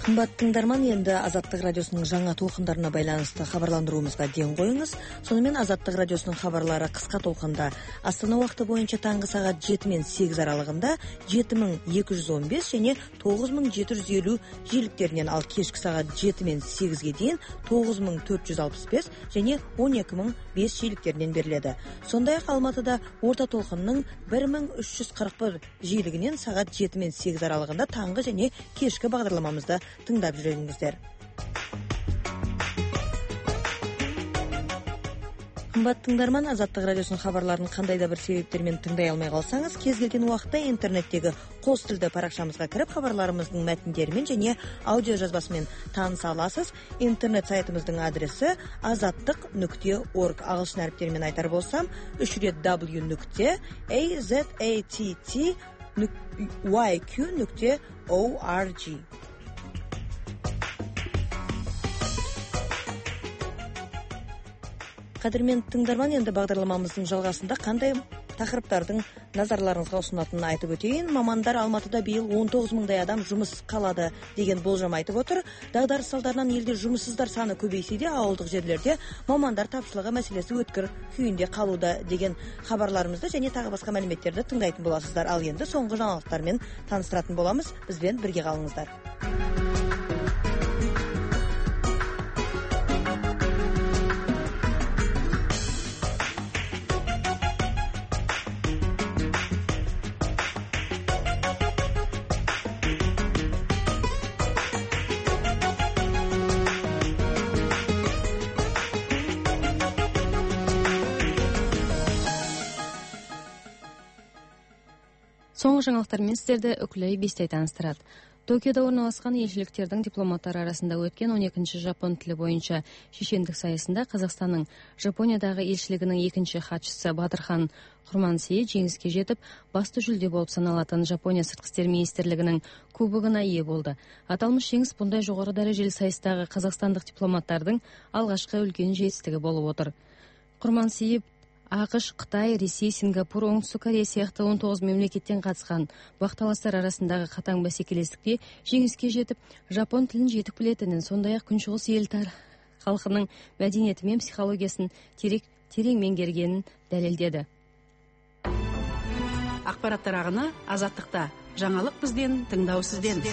Кымбат тыңдарман, енді Азаттық радиосының жаңа толқындарына байланысты хабарландыруымызға ден қойыңыз. Сонымен Азаттық радиосының хабарлары қысқа толқында Астана уақыты бойынша таңғы сағат жеті мен сегіз аралығында жеті мың екі жүз он бес және тоғыз мың жеті жүз елу жиіліктерінен, ал кешкі сағат жеті мен сегізге дейін тоғыз мың төрт жүз алпыс бес және он екі мың бес жиіліктерінен беріледі. Сондай-ақ Алматыда орта толқынның бір мың үш жүз қырық бір жиілігінен сағат жеті мен сегіз аралығында таңғы және кешкі бағдарламамызды тыңдап жүріңіздер. Қымбат тыңдарман, Азаттық радиосының хабарларын қандай да бір себептермен тыңдай алмай қалсаңыз, кез келген уақытта интернеттегі қос тілді парақшамызға кіріп, хабарларымыздың мәтіндерімен және аудио жазбасымен таныса аласыз. Интернет сайтымыздың адресі азаттық нүкте орг. Ағылшын әріптерімен айтар болсам, үш рет дабл ю нүкте азатт йк нүкте орг. Қадірмен тыңдарман, енді бағдарламамыздың жалғасында қандай тақырыптардың назарларыңызға ұсынатынын айтып өтейін. Мамандар Алматыда биыл он тоғыз мыңдай адам жұмыс қалады деген болжам айтып отыр. Дағдарыс салдарынан елде жұмыссыздар саны көбейсе де, ауылдық жерлерде мамандар тапшылығы мәселесі өткір күйінде қалуда деген хабарларымызды және тағы басқа мәліметтерді тыңдайтын боласыздар. Ал енді соңғы жаңалықтармен таныстыратын боламыз. Бізбен бірге қалыңыздар. Соңғы жаңалықтармен сіздерді үкілей бестай таныстырады. Токиода орналасқан елшіліктердің дипломаттары арасында өткен он екінші жапон тілі бойынша шешендік сайысында Қазақстанның Жапониядағы елшілігінің екінші хатшысы Батырхан Құрмансейіт жеңіске жетіп, басты жүлде болып саналатын Жапония сыртқы істер министрлігінің кубогына ие болды. Аталмыш жеңіс бұндай жоғары дәрежелі сайыстағы қазақстандық дипломаттардың алғашқы үлкен жетістігі болып отыр. Құрмансейіт ақш, Қытай, Ресей, Сингапур, Оңтүстік Корея сияқты он тоғыз мемлекеттен қатысқан бақталастар арасындағы қатаң бәсекелестікте жеңіске жетіп, жапон тілін жетік білетінін, сондай-ақ күншығыс ел халқының мәдениеті мен психологиясын терең меңгергенін дәлелдеді. Ақпараттар ағыны Азаттықта. Жаңалық бізден, тыңдау сізден.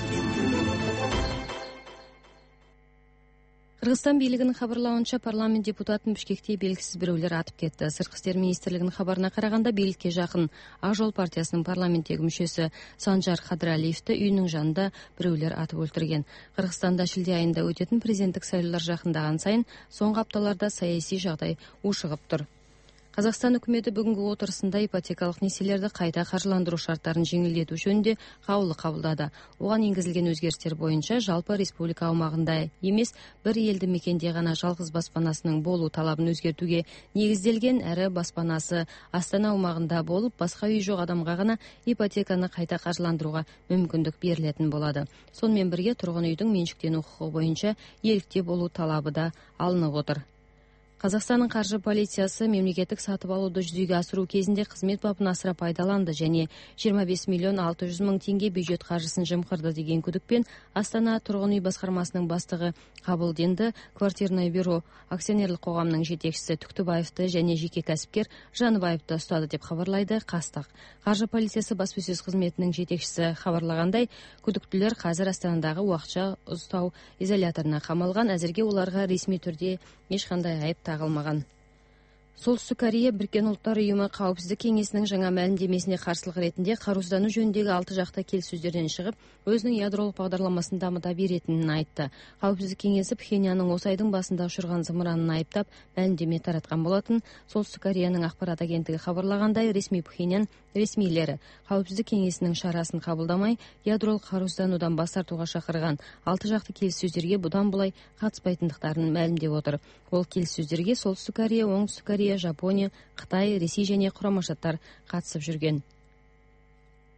Қырғызстан билігінің хабарлауынша парламент депутатын Бішкекте белгісіз біреулер атып кетті. Сыртқы істер министрлігінің хабарына қарағанда билікке жақын Ақ жол партиясының парламенттегі мүшесі Санжар Қадырәлиевті үйінің жанында біреулер атып өлтірген. Қырғызстанда шілде айында өтетін президенттік сайлаулар жақындаған сайын соңғы апталарда саяси жағдай ушығып тұр. Қазақстан үкіметі бүгінгі отырысында ипотекалық несиелерді қайта қаржыландыру шарттарын жеңілдету жөнінде қаулы қабылдады. Оған енгізілген өзгерістер бойынша жалпы республика аумағында емес, бір елді мекенде ғана жалғыз баспанасының болу талабын өзгертуге негізделген, әрі баспанасы Астана аумағында болып, басқа үй жоқ адамға ғана ипотеканы қайта қаржыландыруға мүмкіндік берілетін болады. Сонымен бірге тұрғын үйдің меншіктену құқығы бойынша иелікте болу талабы да алынып отыр. Қазақстанның қаржы полициясы мемлекеттік сатып алуды жүзеге асыру кезінде қызмет бабын асыра пайдаланды және жиырма бес миллион алты жүз мың теңге бюджет қаржысын жымқырды деген күдікпен Астана тұрғын үй басқармасының бастығы Қабылденді квартирное бюро акционерлік қоғамның жетекшісі Түктібаевты және жеке кәсіпкер Жаныбаевты ұстады деп хабарлайды Қастық. Қаржы полициясы баспасөз қызметінің жетекшісі хабарлағандай, күдіктілер қазір Астанадағы уақытша ұстау изоляторына қамалған. Әзірге оларға ресми түрде ешқандай айып тағылмаған. Солтүстік Корея Біріккен ұлттар ұйымы қауіпсіздік кеңесінің жаңа мәлімдемесіне қарсылық ретінде қарусыздану жөніндегі алты жақты келіссөздерден шығып, өзінің ядролық бағдарламасын дамыта беретінін айтты. Қауіпсіздік кеңесі Пхеньянның осы айдың басында ұшырған зымыранын айыптап, мәлімдеме таратқан болатын. Солтүстік Кореяның ақпарат агенттігі хабарлағандай, ресми Пхеньян ресмилері қауіпсіздік кеңесінің шарасын қабылдамай, ядролық қарусызданудан бас тартуға шақырған алты жақты келіссөздерге бұдан былай қатыспайтындықтарын мәлімдеп отыр. Ол келіссөздерге Солтүстік Корея, Оңтүстік Корея, Жапония, Қытай, Ресей және Құрама Штаттар қатысып жүрген.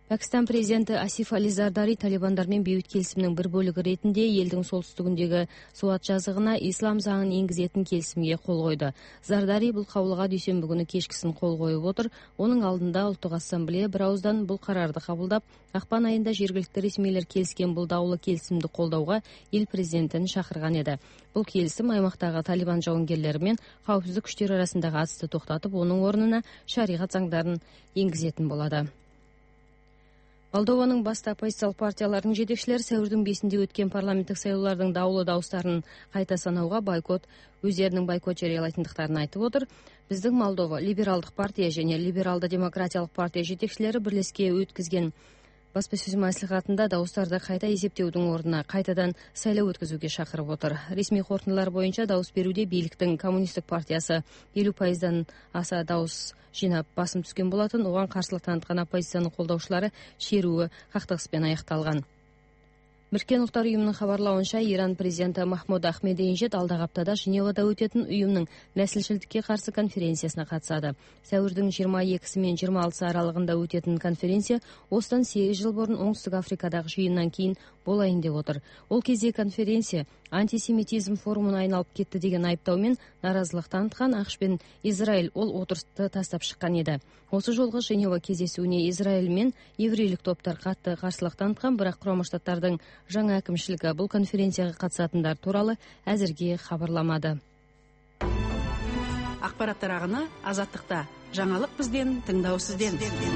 Пәкістан президенті Асиф Али Зардари талибандармен бейбіт келісімнің бір бөлігі ретінде елдің солтүстігіндегі Суат жазығына ислам заңын енгізетін келісімге қол қойды. Зардари бұл қаулыға дүйсенбі күні кешкісін қол қойып отыр. Оның алдында ұлттық ассамблея бір ауыздан бұл қарарды қабылдап, ақпан айында жергілікті ресмилер келіскен бұл даулы келісімді қолдауға ел президентін шақырған еді. Бұл келісім аймақтағы талибан жауынгерлері мен қауіпсіздік күштері арасындағы атысты тоқтатып, оның орнына шариғат заңдарын енгізетін болады. Молдованың басты оппозициялық партияларының жетекшілері сәуірдің бесінде өткен парламенттік сайлаулардың даулы дауыстарын қайта санауға бойкот, өздерінің бойкот жариялайтындықтарын айтып отыр. Біздің Молдова либералдық партия және либералды демократиялық партия жетекшілері бірлеске өткізген баспасөз мәслихатында дауыстарды қайта есептеудің орнына қайтадан сайлау өткізуге шақырып отыр. Ресми қорытындылар бойынша дауыс беруде биліктің коммунистік партиясы елу пайыздан аса дауыс жинап басым түскен болатын. Оған қарсылық танытқан оппозицияның қолдаушылары шеруі қақтығыспен аяқталған. Біріккен ұлттар ұйымының хабарлауынша, Иран президенті Махмуд Ахмединежад алдағы аптада Женевада өтетін ұйымның нәсілшілдікке қарсы конференциясына қатысады. Сәуірдің жиырма екісі мен жиырма алтысы аралығында өтетін конференция осыдан сегіз жыл бұрын Оңтүстік Африкадағы жиыннан кейін болайын деп отыр. Ол кезде конференция антисемитизм форумына айналып кетті деген айыптаумен наразылық танытқан ақш пен Израиль ол отырысты тастап шыққан еді. Осы жолғы Женева кездесуіне Израиль мен еврейлік топтар қатты қарсылық танытқан, бірақ Құрама Штаттардың жаңа әкімшілігі бұл конференцияға қатысатындар туралы әзірге хабарламады. Ақпараттар ағыны Азаттықта. Жаңалық бізден, тыңдау сізден.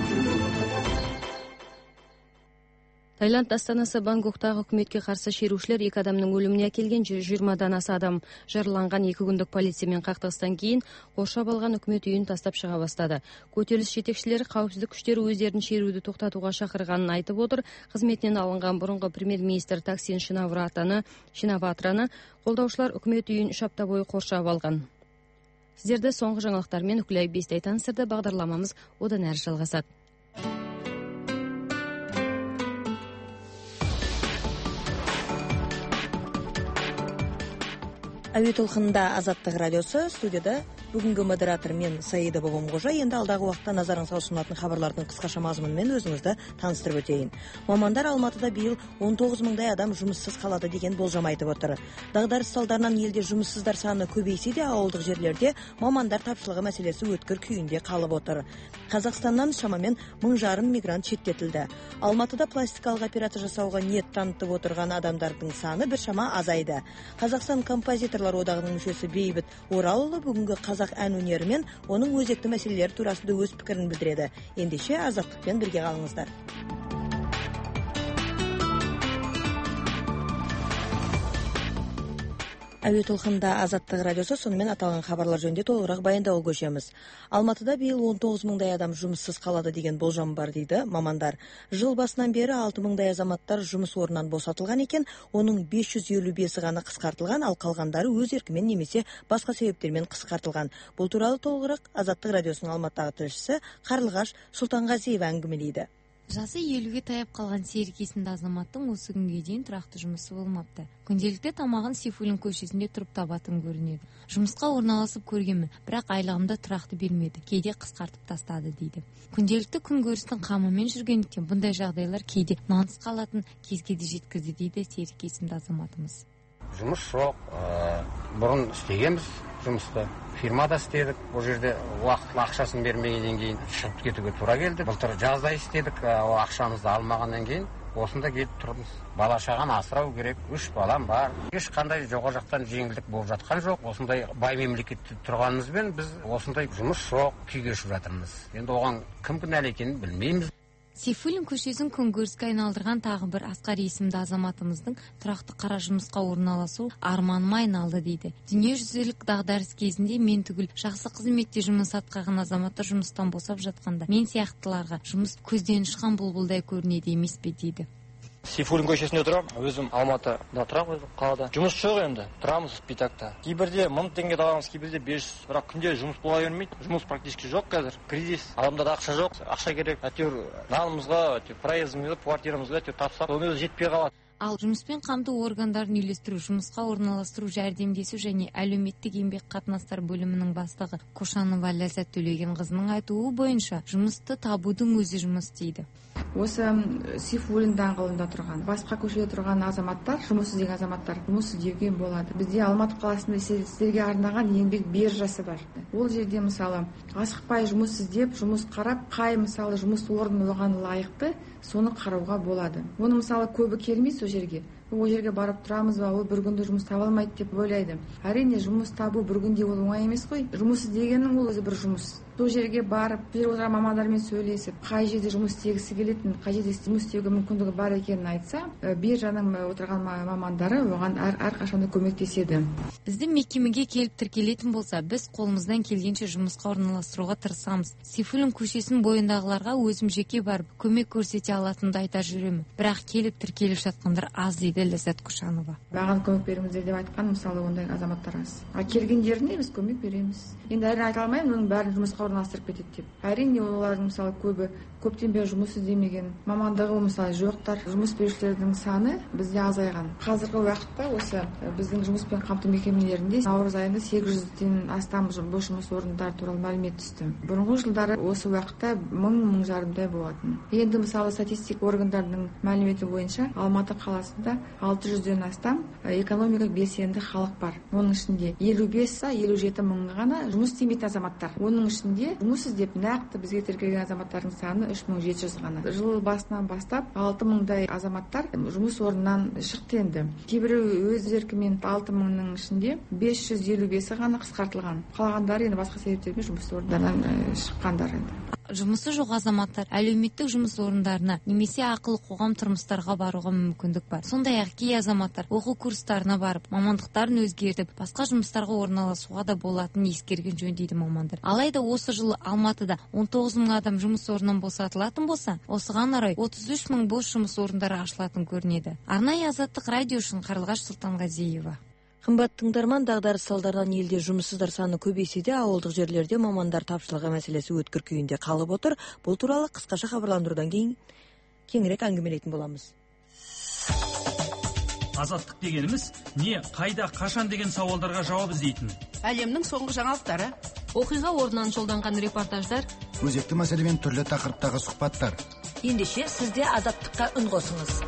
Таиланд астанасы Бангкоктағы үкіметке қарсы шерушілер екі адамның өліміне әкелген жиырмадан аса адам жараланған екі күндік полициямен қақтығыстан кейін қоршап алған үкімет үйін тастап шыға бастады. Көтеріліс жетекшілері қауіпсіздік күштері өздерін шеруді тоқтатуға шақырғанын айтып отыр. Қызметінен алынған бұрынғы премьер-министр Таксин Шинаватраны қолдаушылар үкімет үйін үш апта бойы қоршап алған. Сіздерді соңғы жаңалықтармен Үкілай Бестай таныстырды. Бағдарламамыз одан әрі жалғасады. Әуе толқынында Азаттық радиосы, студияда бүгінгі модератор мен Саида Бабамқожа. Енді алдағы уақытта назарыңызға ұсынылатын хабарлардың қысқаша мазмұнымен өзіңізді таныстырып өтейін. Мамандар Алматыда биыл он тоғыз мыңдай адам жұмыссыз қалады деген болжам айтып отыр. Дағдарыс салдарынан елде жұмыссыздар саны көбейсе де, ауылдық жерлерде мамандар тапшылығы мәселесі өткір күйінде қалып отыр. Қазақстаннан шамамен мың жарым мигрант шеттетілді. Алматыда пластикалық операция жасауға ниет танытып отырған адамдардың саны біршама азайды. Қазақстан композиторлар одағының мүшесі Бейбіт Оралұлы бүгінгі қазақ ән өнері мен оның өзекті мәселелері турасында өз пікірін білдіреді. Ендеше Азаттықпен бірге қалыңыздар. Әуе толқынында Азаттық радиосы, сонымен аталған хабарлар жөнінде толығырақ баяндауға көшеміз. Алматыда биыл он тоғыз мыңдай адам жұмыссыз қалады деген болжам бар дейді мамандар. Жыл басынан бері алты мыңдай азаматтар жұмыс орнынан босатылған екен, оның бес жүз елу бесі ғана қысқартылған, ал қалғандары өз еркімен немесе басқа себептермен қысқартылған. Бұл туралы толығырақ Азаттық радиосының Алматыдағы тілшісі Қарлығаш Сұлтанғазиева әңгімелейді. Жасы елуге таяп қалған Серік есімді азаматтың осы күнге дейін тұрақты жұмысы болмапты. Күнделікті тамағын Сейфуллин көшесінде тұрып табатын көрінеді. Жұмысқа орналасып көргенмін, бірақ айлығымды тұрақты бермеді, кейде қысқартып тастады дейді. Күнделікті күнкөрістің қамымен жүргендіктен бұндай жағдайлар кейде наныс қалатын кезге де жеткізді дейді Серік есімді азаматымыз. Жұмыс жоқ, бұрын істегенбіз жұмысты, фирмада істедік, бұл жерде уақытылы ақшасын бермегеннен кейін шығып кетуге тура келді. Былтыр жазда істедік, ақшамызды алмағаннан кейін осында келіп тұрмыз. Бала шағам асырау керек, үш балам бар. Ешқандай жоға жақтан жеңілдік болып жатқан жоқ. Осындай бай мемлекетте тұрғанымызбен біз осындай жұмыс жоқ күй кешіп жатырмыз. Енді оған кім кінәлі екенін білмейміз. Сейфуллин көшесін күнкөріске айналдырған тағы бір Асқар есімді азаматымыздың тұрақты қара жұмысқа орналасу арманыма айналды дейді. Дүниежүзілік дағдарыс кезінде мен түгіл жақсы қызметте жұмыс атқарған азаматтар жұмыстан босап жатқанда мен сияқтыларға жұмыс көзден ұшқан бұлбұлдай көрінеді емес пе дейді. Сейфуллин көшесінде тұрамын, өзім Алматыда тұрамын, қалада. Жұмыс жоқ енді, тұрамыз Питакта. Кейбірде мың теңге табамыз, кейбірде бес жүз, бірақ күнде жұмыс бола бермейді. Жұмыс практически жоқ қазір. Кризис, адамдарда ақша жоқ, ақша керек. Әйтеуір нанымызға, проездімізге, квартирамызға әйтеуір тапсақ, ол өзі жетпей қалады. Ал жұмыспен қамту органдарын үйлестіру, жұмысқа орналастыру, жәрдемдесу және әлеуметтік еңбек қатынастар бөлімінің бастығы Кошанова Ләззат Төлегенқызының айтуы бойынша жұмысты табудың өзі жұмыс дейді. Осы Сейфуллин даңғылында тұрған, басқа көшеде тұрған азаматтар, жұмыссыз деген азаматтар жұмыссыз деуге болады. Бізде Алматы қаласында сіздерге арнаған еңбек биржасы бар. Ол жерде мысалы асықпай жұмыс іздеп, жұмыс қарап, қай мысалы жұмыс орны оған лайықты, соны қарауға болады. Оны мысалы көбі келмейді сол жерге. Ол жерге барып тұрамыз ба, ол бір күнде жұмыс таба алмайды деп ойлайды. Әрине жұмыс табу бір күнде ол оңай емес қой. Жұмыс дегеннің ол өзі бір жұмыс. Сол жерге барып, жер отырған мамандармен сөйлесіп, қай жерде жұмыс істегісі келетін, қай жерде жұмыс істеуге мүмкіндігі бар екенін айтса, биржаның отырған мамандары оған әрқашанда көмектеседі. Біздің мекемеге келіп тіркелетін болса, біз қолымыздан келгенше жұмысқа орналастыруға тырысамыз. Сейфуллин көшесінің бойындағыларға өзім жеке барып көмек көрсете алатынымды айта жүремін. Бірақ келіп тіркеліп жатқандар аз дейді Ләззат Кошанова. Маған көмек беріңіздер деп айтқан мысалы ондай азаматтар аз. А келгендеріне біз көмек береміз. Енді әрине айта алмаймын, оның бәрін жұмысқа орналастырып кетеді деп. Әрине олардың мысалы көбі көптен бері жұмыс іздемеген, мамандығы мысалы жоқтар, жұмыс берушілердің саны бізде азайған. Қазіргі уақытта осы біздің жұмыспен қамту мекемелерінде наурыз айында сегіз жүзден астам бос жұмыс орындары туралы мәлімет түсті. Бұрынғы жылдары осы уақытта мың мың жарымдай болатын. Енді мысалы статистика органдарының мәліметі бойынша Алматы қаласында алты жүзден астам экономика белсенді халық бар. Оның ішінде елу бес елу жеті мың ғана жұмыс істемейтін азаматтар. Оның ішінде жұмыс іздеп нақты бізге тіркелген азаматтардың саны үш мың жеті жүз ғана. Жыл басынан бастап алты мыңдай азаматтар жұмыс орнынан шықты енді. Кейбіреу өз еркімен алты мыңның ішінде бес жүз елу бесі ғана қысқартылған. Қалғандары енді басқа себептермен жұмыс орындарынан шыққандар енді. Жұмысы жоқ азаматтар әлеуметтік жұмыс орындарына немесе ақылы қоғам тұрмыстарға баруға мүмкіндік бар. Сондай-ақ кей азаматтар оқу курстарына барып, мамандықтарын өзгертіп, басқа жұмыстарға орналасуға да болатынын ескерген жөн дейді мамандар. Алайда осы жылы Алматыда он тоғыз мың адам жұмыс орнынан босатылатын болса, осыған орай отыз үш мың бос жұмыс орындары ашылатын көрінеді. Арнайы Азаттық радио үшін Қарлығаш Сұлтанғазиева. Қымбат тыңдарман, дағдарыс салдарынан елде жұмыссыздар саны көбейсе де, ауылдық жерлерде мамандар тапшылығы мәселесі өткір күйінде қалып отыр. Бұл туралы қысқаша хабарландырудан кейін кеңірек әңгімелейтін боламыз. Азаттық дегеніміз не, қайда, қашан деген сауалдарға жауап іздейтін. Әлемнің соңғы жаңалықтары, оқиға орнынан жолданған репортаждар, өзекті мәселемен түрлі тақырыптағы сұхбаттар. Ендеше сізде Азаттыққа үн қосыңыз.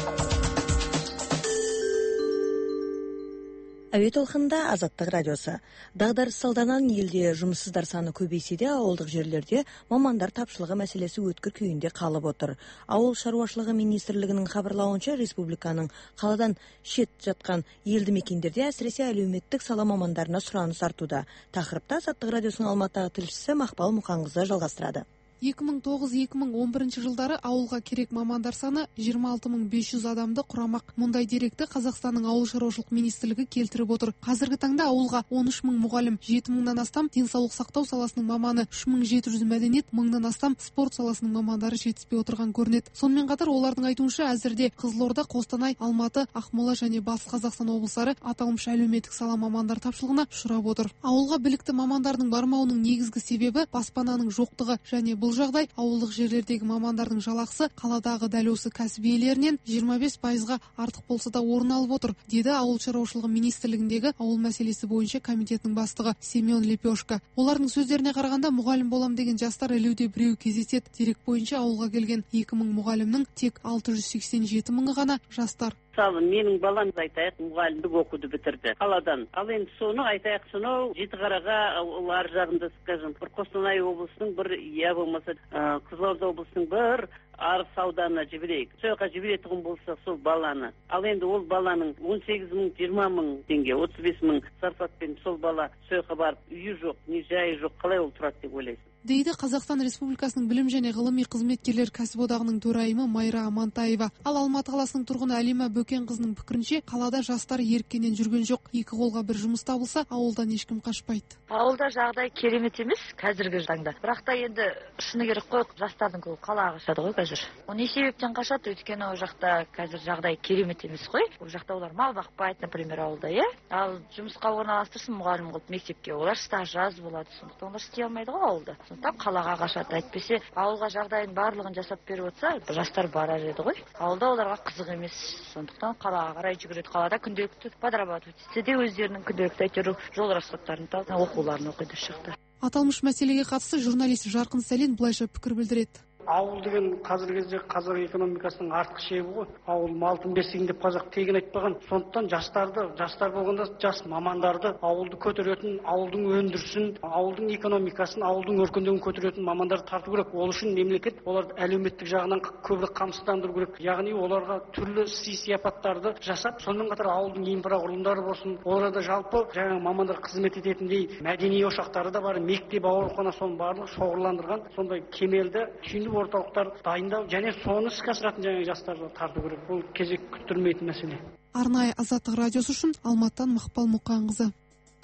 Әуе толқынында Азаттық радиосы. Дағдарыс салдарынан елде жұмыссыздар саны көбейсе де, ауылдық жерлерде мамандар тапшылығы мәселесі өткір күйінде қалып отыр. Ауыл шаруашылығы министрлігінің хабарлауынша, республиканың қаладан шет жатқан елді мекендерде әсіресе әлеуметтік сала мамандарына сұраныс артуда. Тақырыпта Азаттық радиосының Алматыдағы тілшісі Мақпал Мұқанқызы жалғастырады. екі мың тоғыз екі мың он бірінші жылдары ауылға керек мамандар саны жиырма алты мың бес жүз адамды құрамақ. Мұндай деректі Қазақстанның ауыл шаруашылық министрлігі келтіріп отыр. Қазіргі таңда ауылға он үш мың мұғалім, жеті мыңнан астам денсаулық сақтау саласының маманы, үш мың жеті жүз мәдениет, мыңнан астам спорт саласының мамандары жетіспей отырған көрінеді. Сонымен қатар олардың айтуынша әзірде Қызылорда, Қостанай, Алматы, Ақмола және Батыс Қазақстан облыстары аталмыш әлеуметтік сала мамандар тапшылығына ұшырап отыр. Ауылға білікті мамандардың бармауының негізгі себебі баспананың жоқтығы, және бұл жағдай ауылдық жерлердегі мамандардың жалақысы қаладағы дәл осы кәсіп иелерінен жиырма бес пайызға артық болса да орын алып отыр, деді ауыл шаруашылығы министрлігіндегі ауыл мәселесі бойынша комитетінің бастығы Семен Лепешко. Олардың сөздеріне қарағанда, мұғалім болам деген жастар ілуде біреу кездеседі. Дерек бойынша ауылға келген екі мың мұғалімнің тек алты жүз сексен жеті мыңы ғана жастар. Мысалы, менің балам айтайық, мұғалімдік оқуды бітірді қаладан. Ал енді соны айтайық, сонау Жетіқараға ар жағында, скажем, бір Қостанай облысының бір, я болмаса Қызылорда облысының бір Арыс ауданына жіберейік. Сол жаққа жіберетұғын болса сол баланы. Ал енді ол баланың он сегіз мың, жиырма мың теңге, отыз бес мың сарсатпен сол бала сол жаққа барып, үйі жоқ, не жайы жоқ, қалай ол тұрады деп ойлайсың? Дейді Қазақстан Республикасының білім және ғылыми қызметкерлер кәсіподағының төрайымы Майра Амантаева. Ал Алматы қаласының тұрғыны Әлима Бөкенқызының пікірінше, қалада жастар еріккеннен жүрген жоқ. Екі қолға бір жұмыс табылса, ауылдан ешкім қашпайды. Ауылда жағдай керемет емес қазіргі таңда. Бірақ та енді шыны керек қой, жастардың көбі қалаға қашады ғой қазір. Ол не себептен қашады? Өйткені ол жақта қазір жағдай керемет емес қой. Ол жақта олар мал бақпайды, например, ауылда, иә. Ал жұмысқа орналастырсын мұғалім қылып мектепке, олар стаж жаз болады, сондықтан олар істей алмайды ғой ауылда. сондықтан қалаға қашады. Әйтпесе ауылға жағдайын барлығын жасап беріп отса, жастар барар еді ғой. Ауылда оларға қызық емес, сондықтан қалаға қарай жүгіреді. Қалада күнделікті подрабатывать етсе де өздерінің күнделікті әйтеуір жол расходтарын тауып оқуларын оқиды шықты. Аталмыш мәселеге қатысты журналист Жарқын Сәлен былайша пікір білдіреді. Ауыл деген қазіргі кезде қазақ экономикасының артқы шебі ғой. Ауыл малтын бесігін деп қазақ тегін айтпаған. Сондықтан жастарды, жастар болғанда жас мамандарды, ауылды көтеретін, ауылдың өндірісін, ауылдың экономикасын, ауылдың өркендеуін көтеретін мамандарды тарту керек. Ол үшін мемлекет оларды әлеуметтік жағынан көбірек қамсыздандыру керек. Яғни оларға түрлі сый-сияпаттарды жасап, сонымен қатар ауылдың инфрақұрылымдары болсын, оларда жалпы жаңа мамандар қызмет ететіндей мәдени ошақтары да бар, мектеп, аурухана, соның барлығы шоғырландырған сондай кемелді түйінді орталықтар дайындау және соны іске асыратын жаңа жастарды тарту керек. Бұл кезек күттірмейтін мәселе. Арнайы Азаттық радиосы үшін Алматыдан Мақпал Мұқанқызы.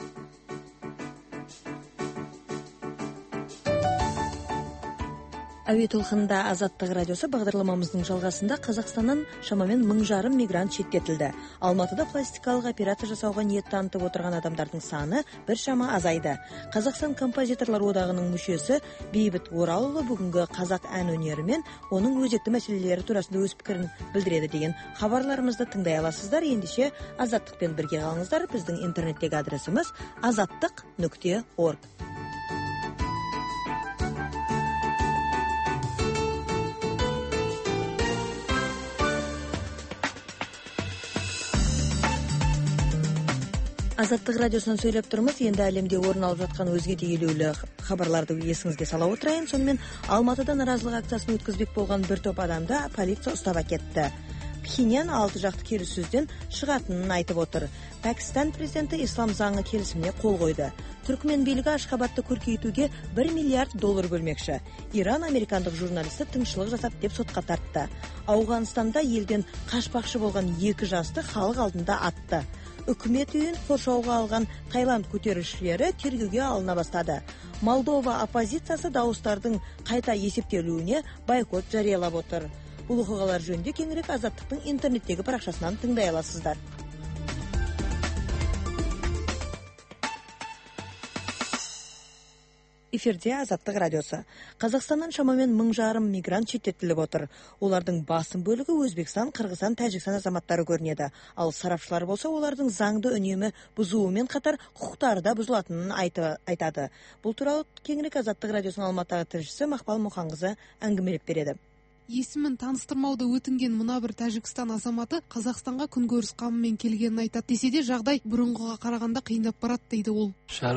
Әуе толқынында Азаттық радиосы бағдарламамыздың жалғасында Қазақстаннан шамамен мың жарым мигрант шеттетілді. Алматыда пластикалық операция жасауға ниет танытып отырған адамдардың саны бір шама азайды. Қазақстан композиторлар одағының мүшесі Бейбіт Оралұлы бүгінгі қазақ ән өнері мен оның өзекті мәселелері турасында өз пікірін білдіреді деген хабарларымызды тыңдай аласыздар. Ендеше Азаттықпен бірге қалыңыздар. Біздің интернеттегі адресіміз азаттық нүкте орг. Азаттық радиосынан сөйлеп тұрмыз. Енді әлемде орын алып жатқан өзге де елеулі хабарларды есіңізге сала отырайын. Сонымен Алматыда наразылық акциясын өткізбек болған бір топ адамды полиция ұстап әкетті. Пхеньян алты жақты келіссөзден шығатынын айтып отыр. Пәкістан президенті ислам заңы келісіміне қол қойды. Түркмен билігі Ашхабадты көркейтуге бір миллиард доллар бөлмекші. Иран американдық журналисті тыңшылық жасап деп сотқа тартты. Ауғанстанда елден қашпақшы болған екі жасты халық алдында атты. Үкімет үйін қоршауға алған Таиланд көтерілісшілері тергеуге алына бастады. Молдова оппозициясы дауыстардың қайта есептелуіне бойкот жариялап отыр. Бұл оқиғалар жөнінде кеңірек Азаттықтың интернеттегі парақшасынан тыңдай аласыздар. Эфирде Азаттық радиосы. Қазақстаннан шамамен мың жарым мигрант шеттетіліп отыр. Олардың басым бөлігі Өзбекстан, Қырғызстан, Тәжікстан азаматтары көрінеді. Ал сарапшылар болса, олардың заңды үнемі бұзуымен қатар құқықтары да бұзылатынын айтады. Бұл туралы кеңірек Азаттық радиосының Алматыдағы тілшісі Мақпал Мұқанқызы әңгімелеп береді. Есімін таныстырмауды өтінген мына бір Тәжікстан азаматы Қазақстанға күнкөріс қамымен келгенін айтады. Десе де жағдай бұрынғыға қарағанда қиындап барады дейді ол.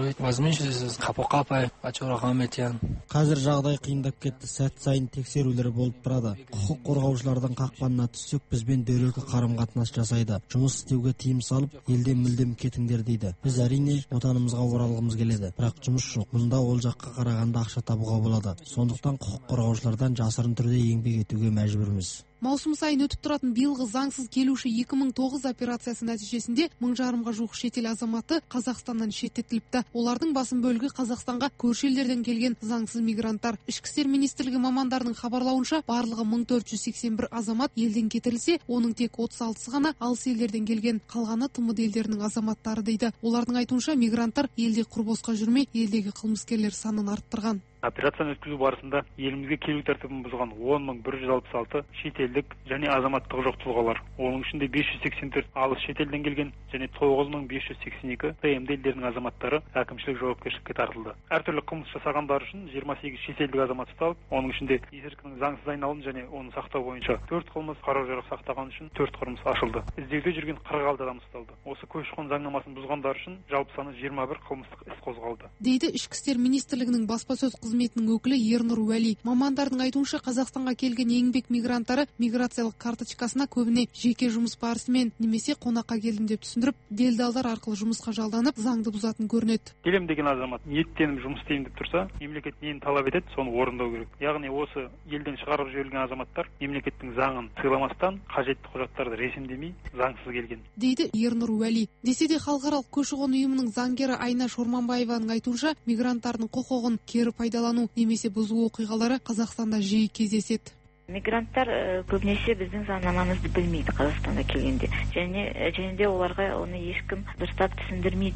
Қазір жағдай қиындап кетті. Сәт сайын тексерулер болып тұрады. Құқық қорғаушылардың қақпанына түссек, бізбен дөрекі қарым-қатынас жасайды. Жұмыс істеуге тыйым салып, елден мүлдем кетіңдер дейді. Біз әрине отанымызға оралғымыз келеді, бірақ жұмыс жоқ. Мұнда ол жаққа қарағанда ақша табуға болады. Сондықтан құқық қорғаушылардан жасырын түрде еңбек етуге мәжбүрміз. Маусым сайын өтіп тұратын биылғы заңсыз келуші екі мың тоғыз операциясы нәтижесінде мың жарымға жуық шетел азаматы Қазақстаннан шеттетіліпті. Олардың басым бөлігі Қазақстанға көрші елдерден келген заңсыз мигранттар. Ішкі істер министрлігі мамандарының хабарлауынша, барлығы мың төрт жүз сексен бір азамат елден кетірілсе, оның тек отыз алтысы ғана алыс елдерден келген, қалғаны тмд елдерінің азаматтары дейді. Олардың айтуынша, мигранттар елде құр босқа жүрмей, елдегі қылмыскерлер санын арттырған. Операцияны өткізу барысында елімізге келу тәртібін бұзған он мың бір жүз алпыс алты шетелдік және азаматтығы жоқ тұлғалар. Оның ішінде бес жүз сексен төрт алыс шетелден келген және тоғыз мың бес жүз сексен екі тмд елдерінің азаматтары әкімшілік жауапкершілікке тартылды. Әртүрлі қылмыс жасағандар үшін жиырма сегіз шетелдік азамат ұсталып, оның ішінде есірткінің заңсыз айналымы және оны сақтау бойынша төрт қылмыс, қару-жарақ сақтаған үшін төрт қылмыс ашылды. Іздеуде жүрген қырық алты адам ұсталды. Осы көші-қон заңнамасын бұзғандар үшін жалпы саны жиырма бір қылмыстық іс қозғалды. Дейді Ішкі істер министрлігінің баспасөз қызметінің өкілі Ернұр Уәли. Мамандардың айтуынша, Қазақстанға келген еңбек мигранттары миграциялық карточкасына көбіне жеке жұмыс барысымен немесе қонаққа келдім деп түсіндіріп, делдалдар арқылы жұмысқа жалданып, заңды бұзатын көрінеді. Келем деген азамат ниеттеніп жұмыс істейін деп тұрса, мемлекет нені талап етеді, соны орындау керек. Яғни осы елден шығарып жіберілген азаматтар мемлекеттің заңын сыйламастан қажетті құжаттарды ресімдемей заңсыз келген. Дейді Ернұр Уәли. Десе де халықаралық көші-қон ұйымының заңгері Айнаш Орманбаеваның айтуынша, мигранттардың құқығын кері пайдалану немесе бұзу оқиғалары Қазақстанда жиі кездеседі. Мигранттар көбінесе біздің заңнамамызды білмейді Қазақстанда келгенде. Және, және де оларға оны ешкім дұрыстап түсіндірмейді.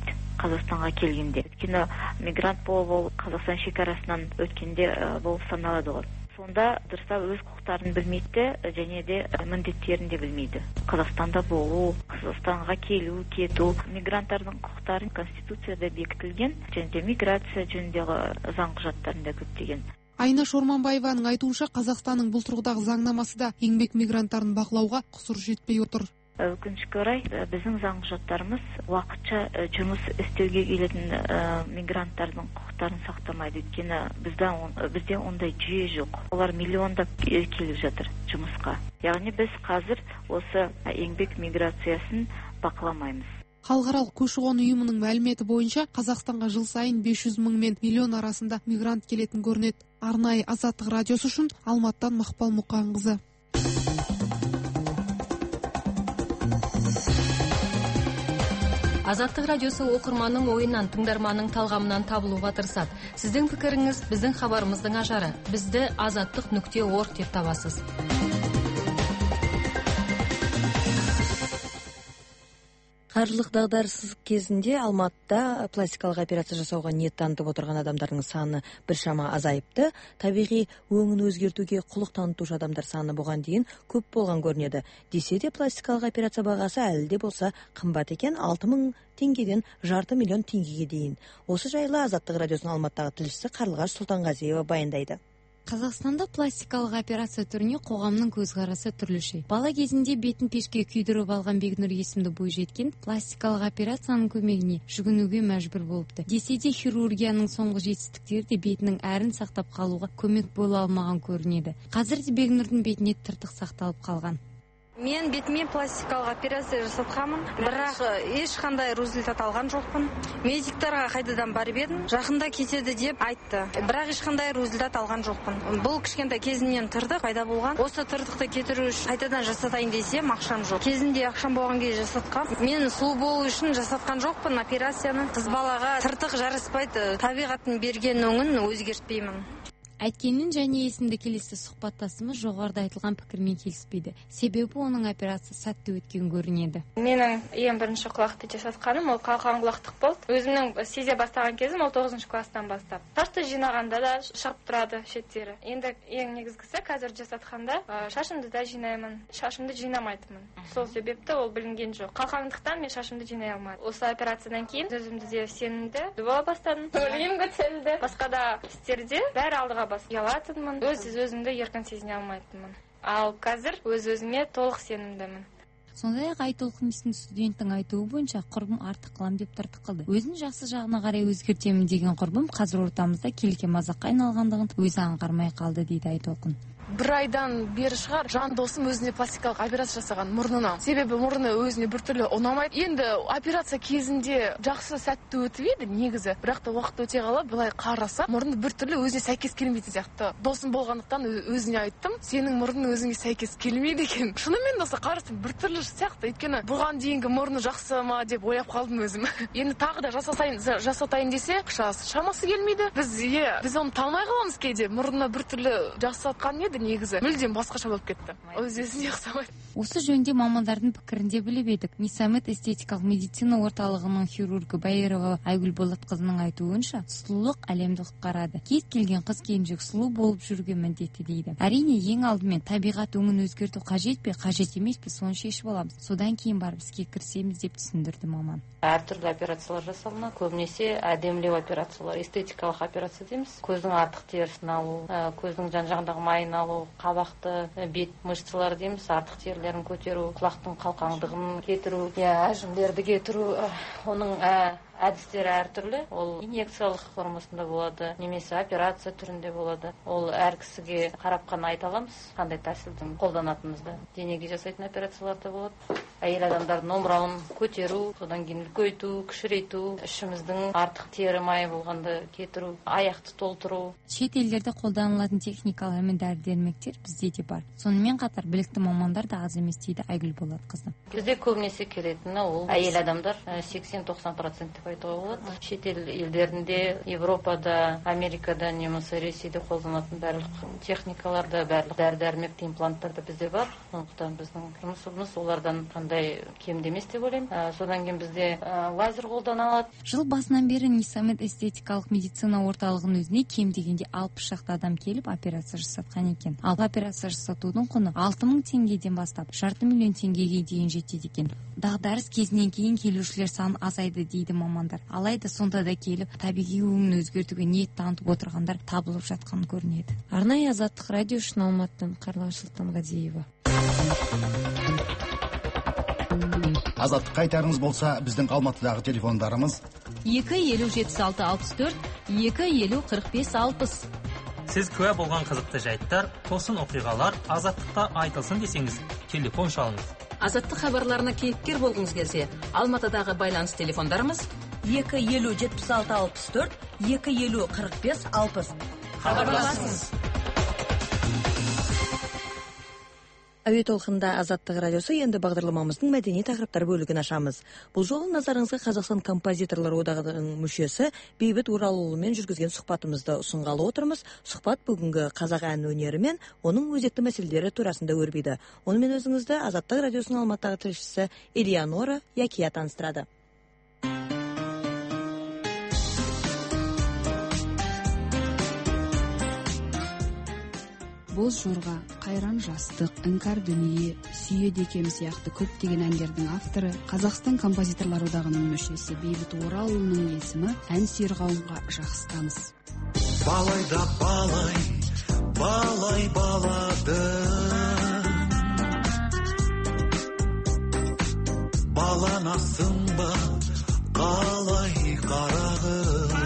Қазақстанға келгенде. Өйткені мигрант болып ол Қазақстан шекарасынан өткенде болып саналады ғой. Сонда дұрыстап өз құқықтарын білмейді және де міндеттерін де білмейді. Қазақстанда болу, Қазақстанға келу, кету, мигранттардың құқықтарын Конституцияда бекітілген және де миграция жөніндегі заң құжаттарында көптеген. Айнаш Орманбаеваның айтуынша, Қазақстанның бұл тұрғыдағы заңнамасы да еңбек мигранттарын бақылауға құсыр жетпей отыр. Өкінішке орай, біздің заң құжаттарымыз уақытша жұмыс істеуге келетін мигранттардың құқықтарын сақтамайды. Өйткені бізде ондай жүйе жоқ. Олар миллиондап келіп жатыр жұмысқа. Яғни біз қазір осы еңбек миграциясын бақыламаймыз. Халықаралық көші-қон ұйымының мәліметі бойынша, Қазақстанға жыл сайын бес жүз мың мен миллион арасында мигрант келетін көрінеді. Арнайы Азаттық радиосы үшін Алматыдан Мақпал Мұқанқызы. Азаттық радиосы оқырманның ойынан, тыңдарманның талғамынан табылуға тырысады. Сіздің пікіріңіз біздің хабарымыздың ажары. Бізді азаттық нүкте орг деп табасыз. Қаржылық дағдарыс кезінде Алматыда пластикалық операция жасауға ниет танытып отырған адамдардың саны біршама азайыпты. Табиғи өңін өзгертуге құлық танытушы адамдар саны бұған дейін көп болған көрінеді. Десе де пластикалық операция бағасы әлі де болса қымбат екен, алты мың теңгеден жарты миллион теңгеге дейін. Осы жайлы Азаттық радиосының Алматыдағы тілшісі Қарлығаш Сұлтанғазиева баяндайды. Қазақстанда пластикалық операция түріне қоғамның көзқарасы түрліше. Бала кезінде бетін пешке күйдіріп алған Бекнұр есімді бойжеткен пластикалық операцияның көмегіне жүгінуге мәжбүр болыпты. Десе де хирургияның соңғы жетістіктері де бетінің әрін сақтап қалуға көмек бола алмаған көрінеді. Қазір де Бекнұрдың бетіне тыртық сақталып қалған. Мен бетіме пластикалық операция жасатқанмын, бірақ ешқандай результат алған жоқпын. Медиктарға қайтадан барып едім, жақында кетеді деп айтты, бірақ ешқандай результат алған жоқпын. Бұл кішкентай кезімнен тыртық пайда болған. Осы тыртықты кетіру үшін қайтадан жасатайын десем, ақшам жоқ. Кезінде ақшам болған кезде жасатқам. Мен сұлу болу үшін жасатқан жоқпын операцияны. Қыз балаға тыртық жараспайды, табиғаттың берген өңін өзгертпеймін. Әйткенмен және есімді келесі сұхбаттасымыз жоғарыда айтылған пікірмен келіспейді. Себебі оның операция сәтті өткен көрінеді. Менің ең бірінші құлақты жасатқаным ол қалқан құлақтық болды. Өзімнің сезе бастаған кезім ол тоғызыншы класстан бастап. Шашты жинағанда да шығып тұрады шеттері. Енді ең негізгісі қазір жасатқанда шашымды да жинаймын, шашымды жинамайтынмын. Сол себепті ол білінген жоқ. Қалқандықтан мен шашымды жинай алмадым. Осы операциядан кейін өзімді де сенімді бола бастадым. Көңілім көтерілді. Басқа да істерде бәрі алдыға бас ұялатынмын, өз өзімді еркін сезіне алмайтынмын. Ал қазір өз өзіме толық сенімдімін. Сондай-ақ Айтолқын есімді студенттің айтуы бойынша құрбым артық қылам деп тыртық қылды. Өзін жақсы жағына қарай өзгертемін деген құрбым қазір ортамызда келке мазаққа айналғандығын өзі аңғармай қалды дейді Айтолқын. Бір айдан бері шығар жан досым өзіне пластикалық операция жасаған мұрнына. Себебі мұрны өзіне біртүрлі ұнамайды. Енді операция кезінде жақсы сәтті өтіп еді негізі. Бірақ та уақыт өте қала былай қараса, мұрны біртүрлі өзіне сәйкес келмейді сияқты. Досым болғандықтан өзіне айттым, сенің мұрның өзіңе сәйкес келмейді екен. Шынымен досы қарасам біртүрлі сияқты. Өйткені бұған дейінгі мұрны жақсы ма деп ойлап қалдым өзім. Енді тағы да жасатайын, жасатайын десе, ақшасы шамасы келмейді. Біз е, біз оны талмай қаламыз кейде. Мұрнына біртүрлі жасатқан еді негізі мүлдем басқаша болып кетті. Өз өзіне ұқсамайды. Осы жөнде мамандардың пікірінде біліп едік. Нисамет эстетикалық медицина орталығының хирургы Байырова Айгүл Болатқызының айтуынша, сұлулық әлемді құтқарады. Кез келген қыз келіншек сұлу болып жүруге міндетті дейді. Әрине, ең алдымен табиғат өңін өзгерту қажет пе, қажет емес пе, соны шешіп аламыз. Содан кейін барып іске кірісеміз деп түсіндірді маман. Әртүрлі операциялар жасалынады. Көбінесе әдемілеу операциялар, эстетикалық операция дейміз. Көздің артық терісін алу, көздің жан-жағындағы майын алу, қабақты бет мышцалар дейміз, артық терілерін көтеру, құлақтың қалқаңдығын кетіру, әжімдерді кетіру, оның әдістері әртүрлі. Ол инъекциялық формасында болады, немесе операция түрінде болады. Ол әр кісіге қарап қана айта аламыз, қандай тәсілдің қолданатынымызды. Денеге жасайтын операциялар да болады. Әйел адамдардың омырауын көтеру, содан кейін үлкейту, кішірейту, ішіміздің артық тері майы болғанды кетіру, аяқты толтыру. Шет елдерде қолданылатын техникалар мен дәрі-дәрмектер бізде де бар. Сонымен қатар білікті мамандар да аз емес дейді Айгүл Болатқызы. Бізде көбінесе келетіні ол әйел адамдар сексен тоқсан процент деп айтуға болады. Шетел елдерінде, Европада, Америкада, немесе Ресейде қолданатын барлық техникаларда, барлық дәрі-дәрмек импланттарда бізде бар. Сондықтан біздің жұмысымыз олардан қандай кем емес деп ойлаймын. Содан кейін бізде лазер қолданылады. Жыл басынан бері Нисамед эстетикалық медицина орталығының өзіне кем дегенде алпыс шақты адам келіп операция жасатқан екен. Ал операция жасатудың құны алты мың теңгеден бастап жарты миллион теңгеге дейін жетеді екен. Дағдарыс кезінен кейін келушілер саны азайды дейді мамандар. Алайда сонда да келіп табиғи өңін өзгертуге ниет танытып отырғандар табылып жатқан көрінеді. Арнайы Азаттық радио үшін Алматыдан Қарлығаш Сұлтанғазиева. Азаттық айтарыңыз болса, біздің Алматыдағы телефондарымыз екі елу жетпіс алты алпыс төрт, екі елу қырық бес алпыс. Сіз куә болған қызықты жайттар, тосын оқиғалар Азаттықта айтылсын десеңіз, телефон шалыңыз. Азаттық хабарларына кейіпкер болғыңыз келсе, Алматыдағы байланыс телефондарымыз екі елу жетпіс алты алпыс төрт, екі елу қырық бес алпыс. Хабарласыңыз. Әуе толқында Азаттық радиосы, енді бағдарламамыздың мәдени тақырыптар бөлігін ашамыз. Бұл жолы назарыңызға Қазақстан композиторлар одағының мүшесі Бейбіт Оралұлымен жүргізген сұхбатымызды ұсынғалы отырмыз. Сұхбат бүгінгі қазақ ән өнері мен оның өзекті мәселелері турасында өрбиді. Онымен өзіңізді Азаттық радиосының Алматыдағы тілшісі Элеонора Якия таныстырады. Боз жорға, қайран жастық, іңкәр дүние, сүйе декем сияқты көптеген әндердің авторы, Қазақстан композиторлар одағының мүшесі Бейбіт Оралұлының есімі ән сүйер қауымға жақсы таныс. Балайда балай, балай балады, баланасың ба, қалай қарағым.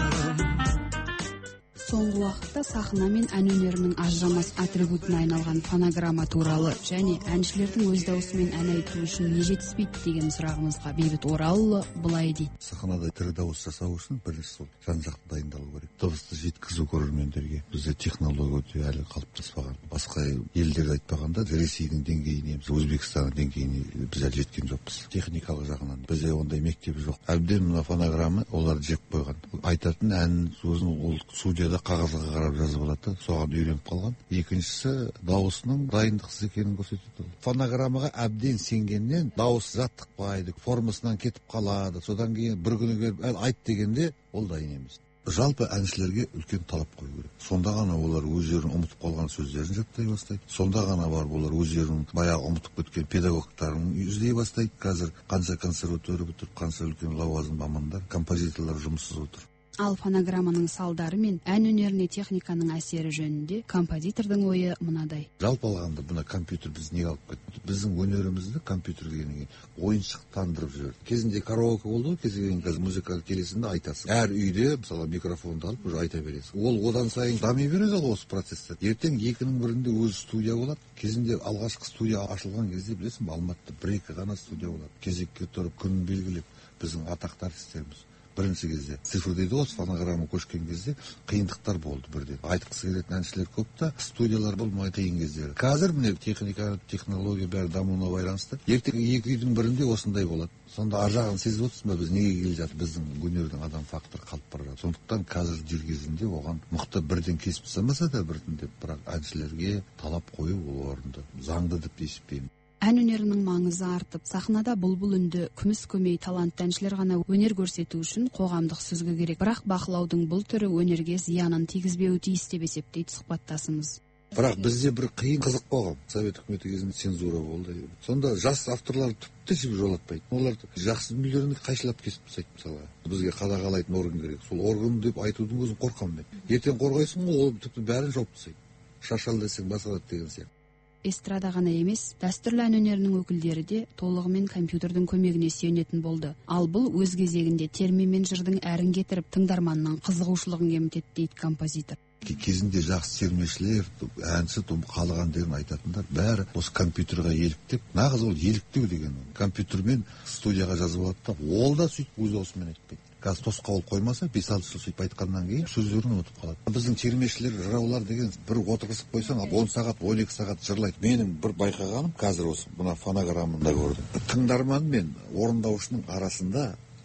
Соңғы уақытта сахна мен ән өнерінің ажырамас атрибутына айналған фонограмма туралы және әншілердің өз даусымен ән айту үшін не жетіспейді деген сұрағымызға Бейбіт Оралұлы былай дейді. Сахнада тірі дауыс жасау үшін бірінші сол жан-жақты дайындалу керек. Дыбысты жеткізу көрермендерге бізде технология өте әлі қалыптаспаған. Басқа елдерді айтпағанда Ресейдің деңгейіне, Өзбекстанның деңгейіне біз әлі жеткен жоқпыз. Техникалық жағынан бізде ондай мектеп жоқ. Әбден мына фонограмма олар жеп қойған. Айтатын ән сөзін ол студияда қағазға қарап жазып алады, соған үйреніп қалған. Екіншісі дауысының дайындықсыз екенін көрсетеді. Фонограммаға әбден сенгеннен дауыс жаттықпайды, формасынан кетіп қалады. Содан кейін бір күні келіп әл айт дегенде ол дайын емес. Жалпы әншілерге үлкен талап қою керек. Сонда ғана олар өздерін ұмытып қалған сөздерін жаттай бастайды. Сонда ғана бар олар өздерін баяғы ұмытып кеткен педагогтарын іздей бастайды. Қазір қанша консерватория бітіріп, қанша үлкен лауазым мамандар, композиторлар жұмыссыз отыр. Ал фонограмманың салдары мен ән өнеріне техниканың әсері жөнінде композитордың ойы мынадай. Жалпы алғанда бұна компьютер біз неге алып кетті? Біздің өнерімізді компьютер дегеннен ойыншықтандырып жіберді. Кезінде караоке болды ғой, кезінде қазір музыкаға келесінде айтасың. Әр үйде мысалы микрофонды алып уже айта бересің. Ол одан сайын дами береді осы процесстер. Ертең екінің бірінде өз студия болады. Кезінде алғашқы студия ашылған кезде білесің, Алматыда бір-екі ғана студия болады. Кезекке тұрып күнін белгілеп біздің атақты артистеріміз. Бірінші кезде цифр дейді ғой, фонограмма көшкен кезде қиындықтар болды бірден. Айтқысы келетін әншілер көп та, студиялар болмай қиын кездері. Қазір міне техника, технология бәрі дамуына байланысты. Ертең екі үйдің бірінде осындай болады. Сонда ар жағын сезіп отырсың ба, біз неге келе жатыр? Біздің өнердің адам факторы қалып бара жатыр. Сондықтан қазір дер кезінде оған мықты бірден кесіп тастамаса да біртіндеп, бірақ әншілерге талап қою ол орынды. Заңды деп есептеймін. Ән өнерінің маңызы артып, сахнада бұлбұл үнді, күміс көмей талантты әншілер ғана өнер көрсету үшін қоғамдық сүзгі керек. Бірақ бақылаудың бұл түрі өнерге зиянын тигізбеуі тиіс деп есептейді сұхбаттасымыз. Бірақ бізде бір қиын қызық қоғам. Совет үкіметі кезінде цензура болды. Сонда жас авторлар тіпті жібіп жолатпайды. Олар жақсы дүниелерін қайшылап кесіп тастайды мысалы. Бізге қадағалайтын орган керек. Сол орган деп айтудың өзін қорқамын мен. Ертең қорғайсың ғой, ол тіпті бәрін жауып тастайды. Шашал десең басалады деген сияқты. Эстрада ғана емес, дәстүрлі ән өнерінің өкілдері де толығымен компьютердің көмегіне сүйенетін болды. Ал бұл өз кезегінде терме мен жырдың әрін кетіріп, тыңдарманның қызығушылығын кемітеді дейді композитор. Кезінде жақсы термешілер, әнші, халық әндерін айтатындар бәрі осы компьютерға еліктеп, нағыз ол еліктеу деген. Компьютермен студияға жазып алады да, ол да сөйтіп өз даусымен айтпайды. Қазір тосқауыл қоймаса, бес-алты жыл сөйтіп айтқаннан кейін сөздерін ұмытып қалады. Біздің термешілер, жыраулар деген бір отырғызып қойсаң, он сағат, он екі сағат жырлайды. Менің бір байқағаным қазір осы мына фонограммында көрдім. Тыңдарман мен орындаушының арасында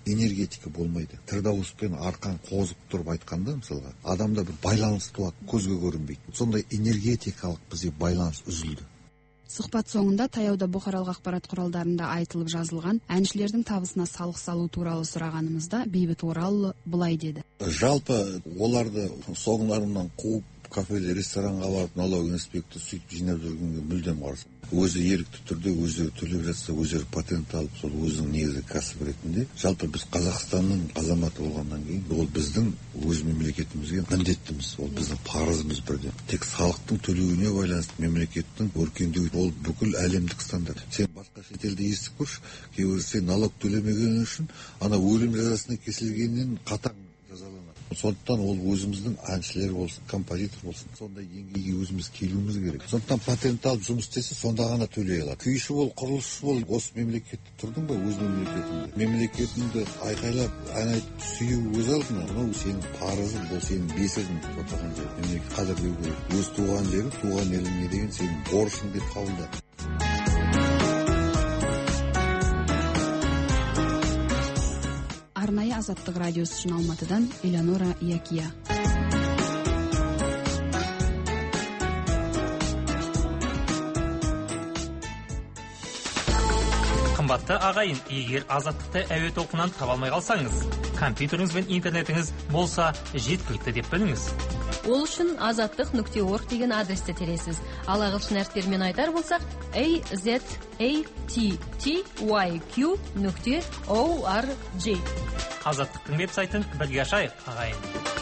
энергетика болмайды. Тір дауыспен арқан қозып тұрып айтқанда, мысалға, адамда бір байланыс туады, көзге көрінбейді. Сондай энергетикалық бізде байланыс үзілді. Сұхбат соңында таяуда бұқаралық ақпарат құралдарында айтылып жазылған әншілердің табысына салық салу туралы сұрағанымызда Бейбіт Оралұлы былай деді. Жалпы оларды соңларынан қуып кафелі ресторанға барып налог инспектор сөйтіп жинап жүргенге мүлдем қарсы. Өзі ерікті түрде өздері төлеп жатса, өздері патент алып, сол өзінің негізгі кәсіп ретінде. Жалпы біз Қазақстанның азаматы болғаннан кейін, ол біздің өз мемлекетімізге міндеттіміз, ол біздің парызымыз бірден. Тек салықтың төлеуіне байланысты мемлекеттің өркендеуі, ол бүкіл әлемдік стандарт. Сен басқа шетелде естіп көрші, кейбір сен налог төлемеген үшін ана өлім жазасына кесілгеннен қатаң жазаланады. Сондықтан ол өзіміздің әншілер болсын, композитор болсын, сондай деңгейге өзіміз келуіміз керек. Сондықтан патент алып жұмыс істесе, сонда ғана төлей алады. Күйші бол, құрылысшы бол, осы мемлекетте тұрдың ба, өз мемлекетіңде. Мемлекетіңді айқайлап, ән айтып сүю өз алдына, мынау сенің парызың, бұл сенің бесігің, отырған жер. Мемлекет қадірлеу керек. Өз туған жері, туған еліңе деген сенің борышың деп қабылда. Арнайы Азаттық радиосы үшін Алматыдан Элеонора Якия. Қымбатты ағайын, егер Азаттықты әуе толқынынан таба алмай қалсаңыз, компьютеріңіз бен интернетіңіз болса жеткілікті деп біліңіз. Ол үшін азаттық нүкте орг деген адресті тересіз. Ал ағылшын әріптерімен айтар болсақ, a z a t t y q нүкте org. Азаттықтың веб-сайтын бірге ашайық, ағайын.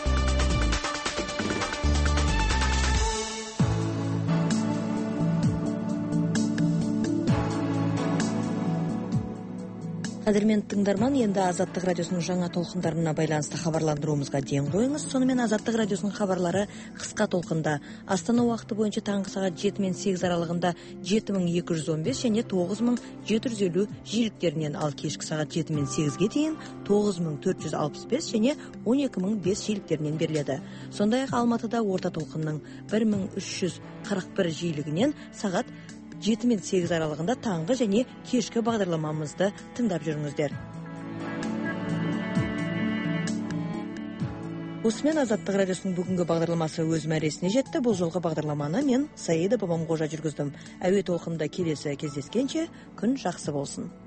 Қадірменді тыңдарман, енді Азаттық радиосының жаңа толқындарына байланысты хабарландыруымызға ден қойыңыз. Сонымен Азаттық радиосының хабарлары қысқа толқында. Астана уақыты бойынша таңғы сағат жеті мен сегіз аралығында жеті мың екі жүз он бес және тоғыз мың жеті жүз елу жиіліктерінен, ал кешкі сағат жеті мен сегізге дейін тоғыз мың төрт жүз алпыс бес және он екі мың бес жиіліктерінен беріледі. Сондай-ақ Алматыда орта толқынның бір мың үш жүз қырық бір жиілігінен сағат жеті мен сегіз аралығында таңғы және кешкі бағдарламамызды тыңдап жүріңіздер. Осымен Азаттық радиосының бүгінгі бағдарламасы өз мәресіне жетті. Бұл жолғы бағдарламаны мен Саида Бабамқожа жүргіздім. Әуе толқында келесі кездескенше күн жақсы болсын.